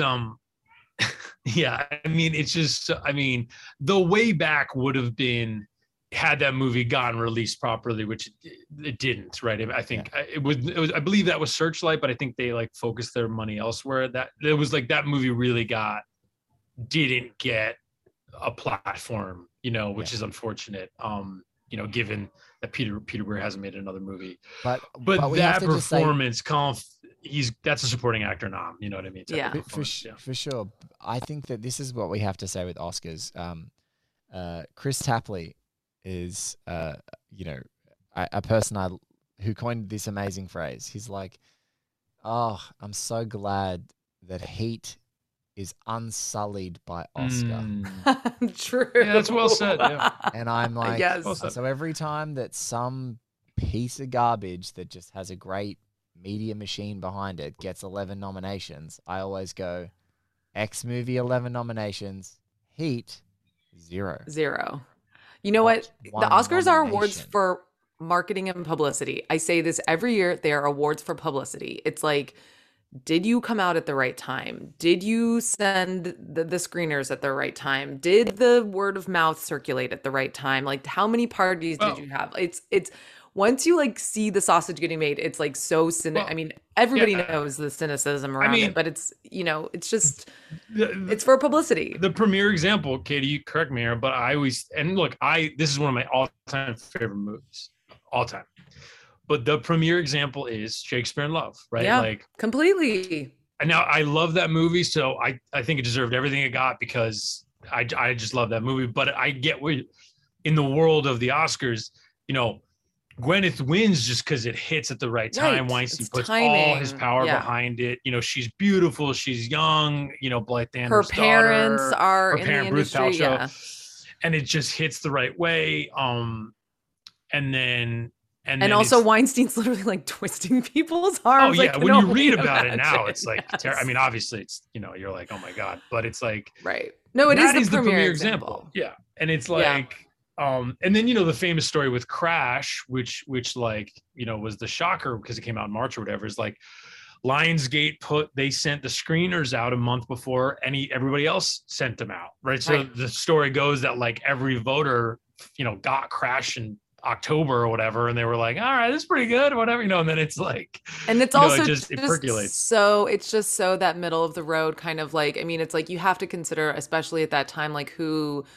yeah, I mean, it's just, I mean, the way back would have been had that movie gotten released properly, which it didn't, right? I think it was I believe that was Searchlight, but I think they like focused their money elsewhere. That it was like that movie really didn't get a platform, which is unfortunate. Given that Peter Weir hasn't made another movie, but we that have to just say- performance, that's a supporting actor nom. You know what I mean? Type of for sure. I think that this is what we have to say with Oscars. Chris Tapley is, a person who coined this amazing phrase. He's like, "Oh, I'm so glad that Heat is unsullied by Oscar." True. Yeah, that's well said. Yeah. And I'm like, Yes. Well said. so every time that some piece of garbage that just has a great media machine behind it gets 11 nominations, I always go, X movie 11 nominations, Heat 0. You know what? One The Oscars are awards nomination. for marketing and publicity. I say this every year. They are awards for publicity. It's like, did you come out at the right time? Did you send the screeners at the right time? Did the word of mouth circulate at the right time? Like, how many parties did you have? It's once you like see the sausage getting made, it's like so cynical. I mean, everybody knows the cynicism around it, but it's, it's just, it's for publicity. The premier example, Katie, you correct me here, but I always, and look, this is one of my all-time favorite movies, all time. But the premier example is Shakespeare in Love, right? Yeah, like completely. And now I love that movie, so I think it deserved everything it got because I just love that movie. But I get where, in the world of the Oscars, Gwyneth wins just because it hits at the right time. Right. Weinstein It's puts all timing. his power Yeah. behind it. She's beautiful, she's young. Blythe Danner's Her parents daughter, are her in parent, the Ruth industry. Paltrow. Yeah. And it just hits the right way. And then also it's- Weinstein's literally like twisting people's arms. Oh I yeah, can when you only read about it now, imagine. it's like Yes. I mean, obviously, it's you're like, oh my god, but it's like right. No, it that is the premier example. Yeah, and it's Yeah. like, and then the famous story with Crash, which like was the shocker because it came out in March or whatever. Is like Lionsgate they sent the screeners out a month before everybody else sent them out, right? So Right. the story goes that like every voter, got Crash in October or whatever, and they were like, all right, this is pretty good, whatever, and then it's like, And it's it also it percolates. so it's just so that middle of the road kind of like, I mean, it's like you have to consider, especially at that time, like who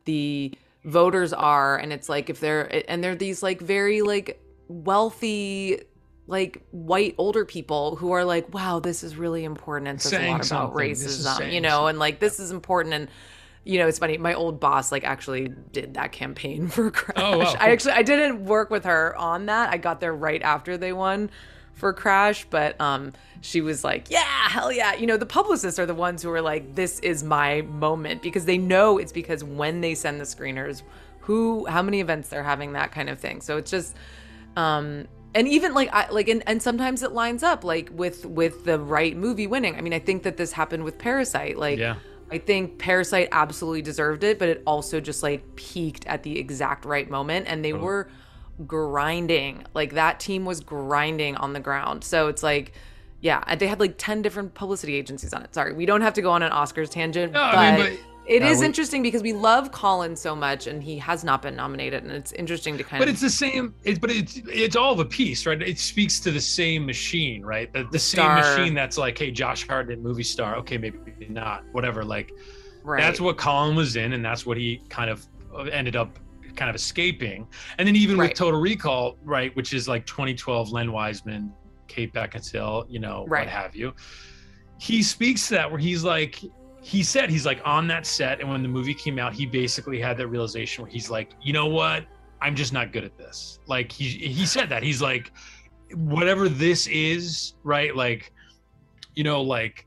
the voters are, and it's like if they're these like very like wealthy like white older people who are like, wow, this is really important and says a lot about racism, you know, and like this is important. And you know, it's funny, my old boss like actually did that campaign for Crash. Oh, wow. I didn't work with her on that. I got there right after they won for Crash, but she was like, yeah, hell yeah. You know, the publicists are the ones who are like, this is my moment, because they know it's because when they send the screeners, how many events they're having, that kind of thing. So it's just and even like and sometimes it lines up like with the right movie winning. I mean, I think that this happened with Parasite. Like, yeah. I think Parasite absolutely deserved it, but it also just like peaked at the exact right moment, and they were grinding. Like that team was grinding on the ground. So it's like, yeah, they had like 10 different publicity agencies on it. Sorry, we don't have to go on an Oscars tangent, but it is interesting because we love Colin so much, and he has not been nominated, and it's interesting to kind of. But it's the same. It's all of a piece, right? It speaks to the same machine, right? The same machine that's like, hey, Josh Hartnett, movie star. Okay, maybe not. Whatever. Like, that's what Colin was in, and that's what he kind of ended up kind of escaping. And then even with Total Recall, right, which is like 2012, Len Wiseman, Kate Beckinsale, you know, what have you. He speaks to that where he's like. He said he's like on that set, and when the movie came out, he basically had that realization where he's like, you know what, I'm just not good at this. Like he said that he's like, whatever this is, right? Like, you know, like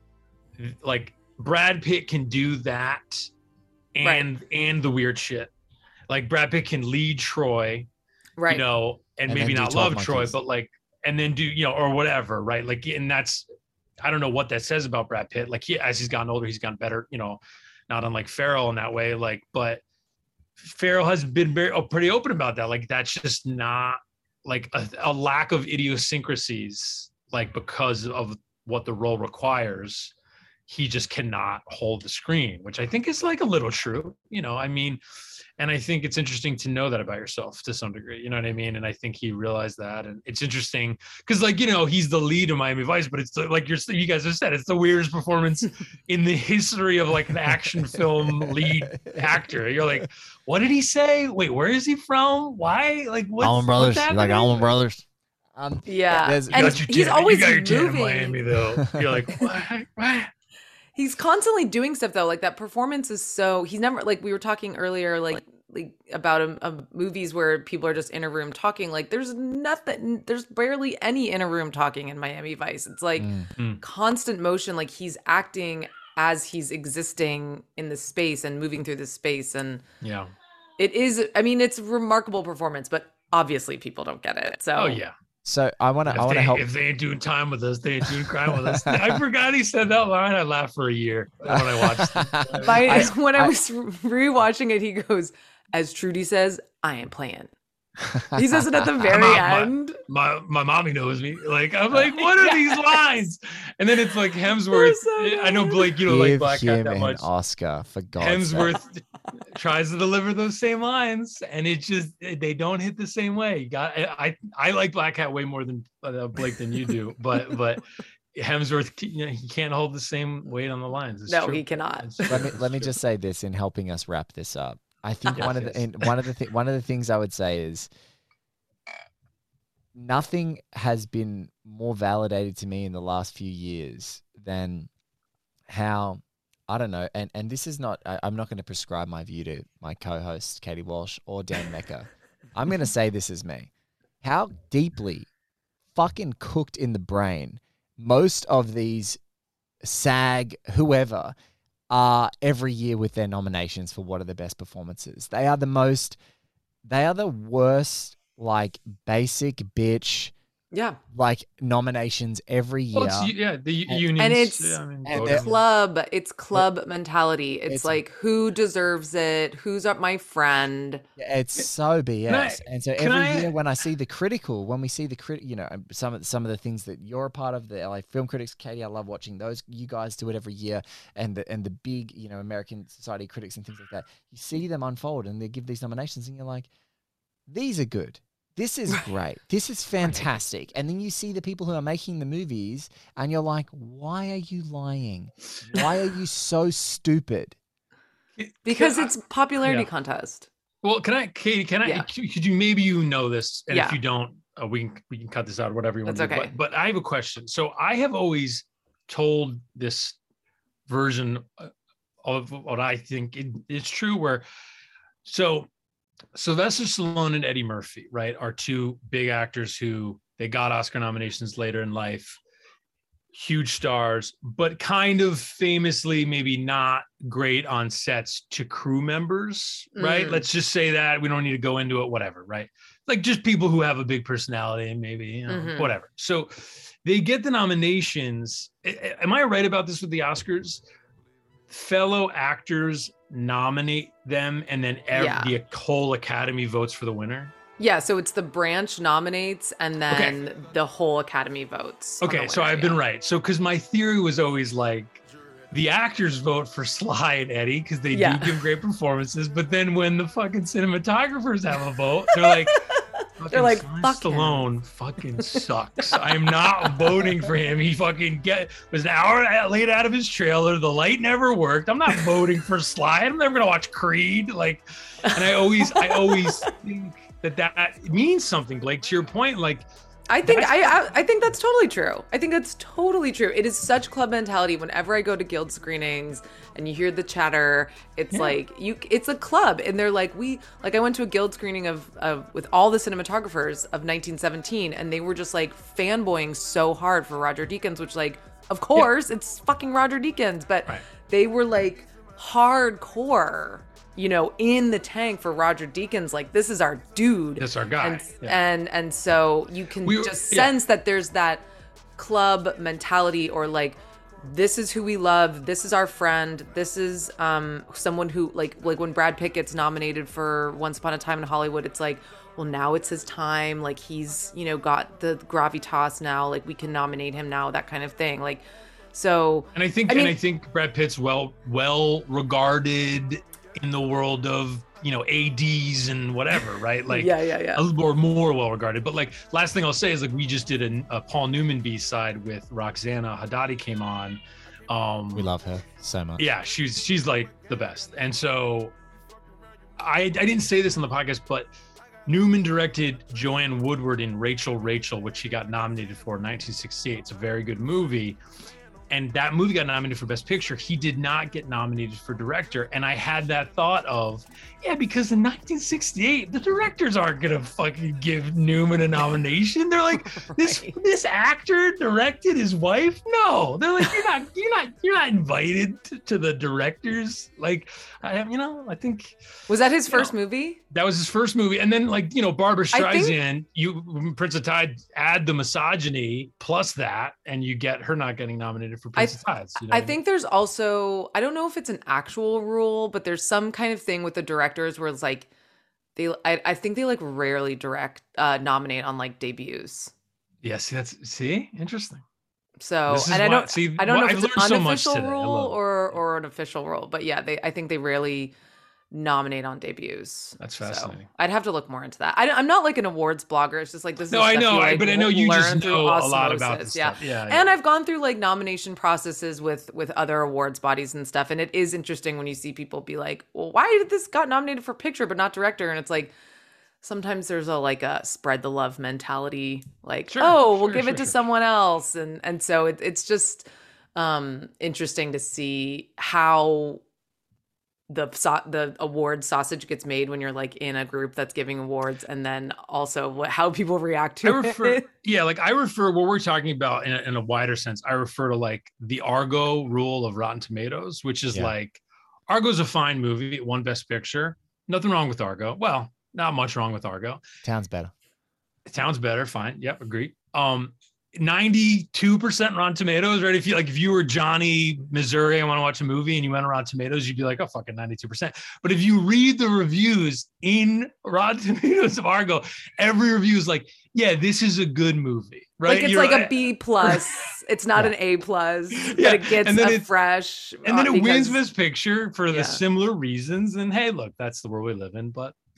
Brad Pitt can do that, and the weird shit. Like Brad Pitt can lead Troy, right? You know, and maybe not love Troy, but like, and then do, you know, or whatever, right? Like, and that's. I don't know what that says about Brad Pitt. Like as he's gotten older, he's gotten better, you know, not unlike Farrell in that way. Like, but Farrell has been pretty open about that. Like, that's just not like a lack of idiosyncrasies, like because of what the role requires. He just cannot hold the screen, which I think is like a little true, you know, I mean, and I think it's interesting to know that about yourself to some degree, you know what I mean? And I think he realized that, and it's interesting because, like, you know, he's the lead of Miami Vice, but it's like you guys have said, it's the weirdest performance in the history of like an action film lead actor. You're like, what did he say? Wait, where is he from? Why? Like, what's Allman Brothers? What's Like Allman Brothers? Yeah, and he's always you got your tan in moving. Miami, though. You're like, what? He's constantly doing stuff though. Like that performance is so. He's never, like we were talking earlier, like about movies where people are just in a room talking. Like there's nothing. There's barely any in a room talking in Miami Vice. It's like constant motion. Like he's acting as he's existing in the space and moving through the space. And yeah, it is. I mean, it's a remarkable performance, but obviously people don't get it. So yeah. So I want to help. If they ain't doing time with us, they ain't doing crime with us. I forgot he said that line. I laughed for a year when I watched it. When I was rewatching it, he goes, as Trudy says, I ain't playing. He says it at the very end. My mommy knows me. Like, I'm like, what are these lines? And then it's like Hemsworth. So I know Blake, you don't like Black Cat that much. Oscar, for God's sake. Hemsworth tries to deliver those same lines, and it just, they don't hit the same way. I like Black Cat way more than Blake than you do, but Hemsworth, you know, he can't hold the same weight on the lines. It's no, true. he cannot. Let me just say this in helping us wrap this up. I think one of the things I would say is nothing has been more validated to me in the last few years than how, I don't know, and this is not, I'm not going to prescribe my view to my co-host Katie Walsh or Dan Mecca. I'm going to say this as me. How deeply fucking cooked in the brain most of these SAG, whoever, are every year with their nominations for what are the best performances. They are the worst, like, basic bitch, like, nominations every year. Well, the unions. And it's club mentality. It's like, who deserves it? Who's up my friend? It's so BS. And so every year when we see the you know, some of the things that you're a part of, the LA Film Critics, Katie, I love watching those. You guys do it every year, and the big, you know, American Society of Critics and things like that. You see them unfold, and they give these nominations, and you're like, these are good. This is great. This is fantastic. And then you see the people who are making the movies, and you're like, why are you lying? Why are you so stupid? Because it's popularity contest. Well, Katie, could you, maybe you know this, and if you don't, we can cut this out or whatever you want to do. But I have a question. So I have always told this version of what I think is true, where so Sylvester Stallone and Eddie Murphy, right, are two big actors who they got Oscar nominations later in life, huge stars, but kind of famously maybe not great on sets to crew members, right? Let's just say that. We don't need to go into it, whatever, right? Like just people who have a big personality and maybe, you know, whatever. So they get the nominations. Am I right about this with the Oscars? Fellow actors nominate them, and then the whole Academy votes for the winner? Yeah, so it's the branch nominates, and then the whole Academy votes. Okay, so I've been right. So because my theory was always like, the actors vote for Sly and Eddie because they do give great performances, but then when the fucking cinematographers have a vote, they're like, fuck Stallone fucking sucks. I'm not voting for him. He fucking was an hour late out of his trailer. The light never worked. I'm not voting for Sly. I'm never gonna watch Creed. Like, and I always think that means something, Blake, to your point. Like, I think that's totally true. I think that's totally true. It is such club mentality. Whenever I go to guild screenings and you hear the chatter, it's like it's a club, and they're like, I went to a guild screening of with all the cinematographers of 1917, and they were just like fanboying so hard for Roger Deakins, which, like, of course it's fucking Roger Deakins, but they were like hardcore, you know, in the tank for Roger Deakins. Like, this is our dude. That's our guy. And so you can just sense that there's that club mentality, or like, this is who we love. This is our friend. This is someone who, like when Brad Pitt gets nominated for Once Upon a Time in Hollywood, it's like, well, now it's his time. Like, he's, you know, got the gravitas now. Like, we can nominate him now, that kind of thing. Like, so. And I think Brad Pitt's well regarded in the world of, you know, ADs and whatever, right? Like, a little more well regarded. But like, last thing I'll say is, like, we just did a Paul Newman B-side with Roxana Haddadi came on. We love her so much. Yeah, she's like the best. And so I didn't say this on the podcast, but Newman directed Joanne Woodward in Rachel, which she got nominated for in 1968. It's a very good movie. And that movie got nominated for Best Picture. He did not get nominated for director. And I had that thought of, because in 1968, the directors aren't gonna fucking give Newman a nomination. They're like, this actor directed his wife? No. They're like, you're not invited to the directors. Like, I think. Was that his first movie? That was his first movie. And then, like, you know, Barbara Streisand, Prince of Tide, add the misogyny plus that, and you get her not getting nominated for Prince of Tides. You know I think there's also, I don't know if it's an actual rule, but there's some kind of thing with the directors where it's like, I think they like rarely nominate on like debuts. Yeah, see, interesting. So, and I don't know if it's an unofficial rule or an official rule, but yeah, I think they rarely nominate on debuts. That's fascinating. So I'd have to look more into that. I'm not like an awards blogger. It's just like, this is I know, but I know you just know a lot about this stuff. And I've gone through like nomination processes with other awards bodies and stuff, and it is interesting when you see people be like, well, why did this got nominated for picture but not director? And it's like, sometimes there's a spread the love mentality, like, we'll give it to someone else, and so it's just interesting to see how the award sausage gets made when you're like in a group that's giving awards, and then also how people react to it. I refer what we're talking about in a wider sense. I refer to like the Argo rule of Rotten Tomatoes, which is like, Argo's a fine movie. It won Best Picture. Nothing wrong with Argo. Well, not much wrong with Argo. Town's better. Fine. Yep, agree. 92% Rotten Tomatoes, right? If you were Johnny Missouri and want to watch a movie and you went on Rotten Tomatoes, you'd be like, oh, fucking 92%. But if you read the reviews in Rotten Tomatoes of Argo, every review is like, yeah, this is a good movie, right? Like, it's like a B+. It's not an A+, but it gets a fresh. And then it wins Best Picture for the similar reasons. And hey, look, that's the world we live in. But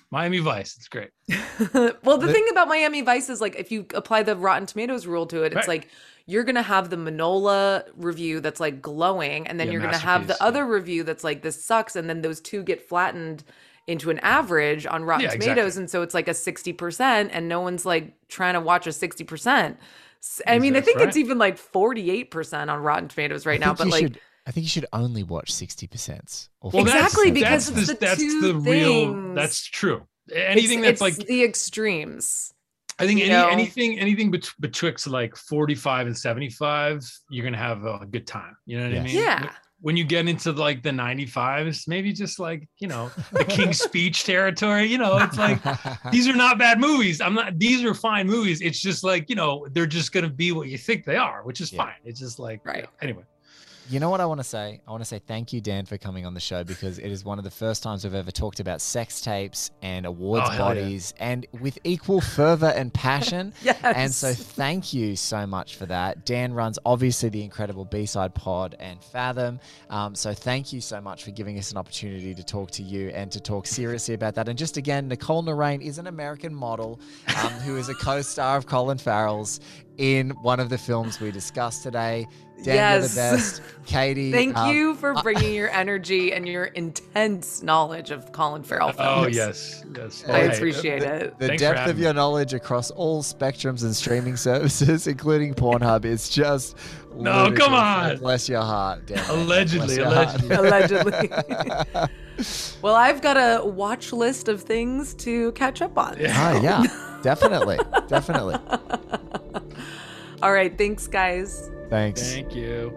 Miami Vice. It's great. Well, the thing about Miami Vice is like if you apply the Rotten Tomatoes rule to it, it's Right. like you're gonna have the Manola review that's like glowing, and then Yeah, you're gonna have the masterpiece, other review that's like this sucks, and then those two get flattened into an average on Rotten Yeah, Tomatoes, exactly. and so it's like a 60%, and no one's like trying to watch a 60%. I mean, I That's think right. it's even like 48% on Rotten Tomatoes right now, but like. I think you should only watch 60%. Or Well, Exactly, 50%. because it's the that's two the real. things. That's true. Anything it's that's like the extremes. I think you know? anything betwixt like 45 and 75, you're gonna have a good time. You know what I Yes. mean? Yeah. When you get into like the 95s, maybe just like, you know, the King's Speech territory, you know, it's like these are not bad movies. These are fine movies. It's just like, you know, they're just gonna be what you think they are, which is fine. It's just like, right. You know, anyway. You know what I want to say? I want to say thank you, Dan, for coming on the show, because it is one of the first times we've ever talked about sex tapes and awards Oh, hell yeah. bodies, and with equal fervor and passion. Yes. And so thank you so much for that. Dan runs obviously the incredible B-Side Pod and Fathom. So thank you so much for giving us an opportunity to talk to you and to talk seriously about that. And just again, Nicole Narain is an American model who is a co-star of Colin Farrell's in one of the films we discussed today. Dan, you're the best. Katie. Thank you for bringing your energy and your intense knowledge of Colin Farrell films. Oh yes. I appreciate it. The Thanks for depth of having your knowledge across all spectrums and streaming services, including Pornhub, is just No, ludicrous. come on. Bless your heart, Dan. Allegedly, Bless your heart. Allegedly. Well, I've got a watch list of things to catch up on. Oh, yeah, definitely. Definitely. All right. Thanks, guys. Thanks. Thank you.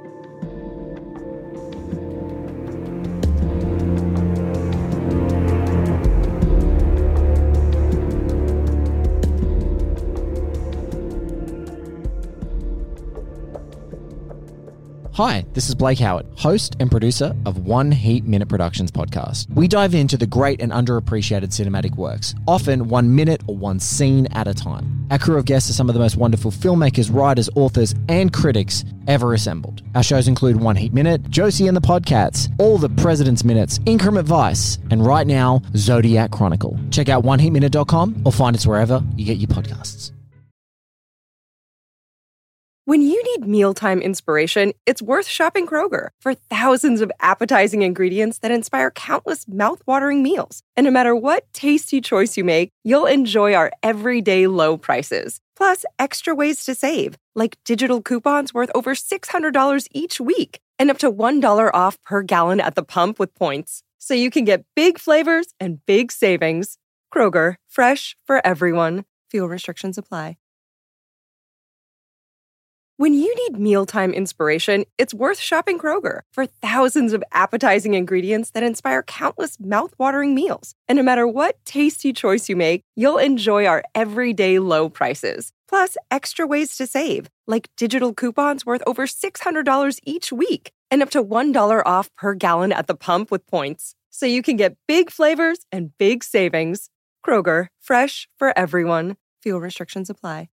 Hi, this is Blake Howard, host and producer of One Heat Minute Productions podcast. We dive into the great and underappreciated cinematic works, often 1 minute or one scene at a time. Our crew of guests are some of the most wonderful filmmakers, writers, authors, and critics ever assembled. Our shows include One Heat Minute, Josie and the Podcats, All the President's Minutes, Increment Vice, and right now, Zodiac Chronicle. Check out oneheatminute.com or find us wherever you get your podcasts. When you need mealtime inspiration, it's worth shopping Kroger for thousands of appetizing ingredients that inspire countless mouthwatering meals. And no matter what tasty choice you make, you'll enjoy our everyday low prices. Plus, extra ways to save, like digital coupons worth over $600 each week and up to $1 off per gallon at the pump with points. So you can get big flavors and big savings. Kroger, fresh for everyone. Fuel restrictions apply. When you need mealtime inspiration, it's worth shopping Kroger for thousands of appetizing ingredients that inspire countless mouthwatering meals. And no matter what tasty choice you make, you'll enjoy our everyday low prices. Plus, extra ways to save, like digital coupons worth over $600 each week and up to $1 off per gallon at the pump with points. So you can get big flavors and big savings. Kroger, fresh for everyone. Fuel restrictions apply.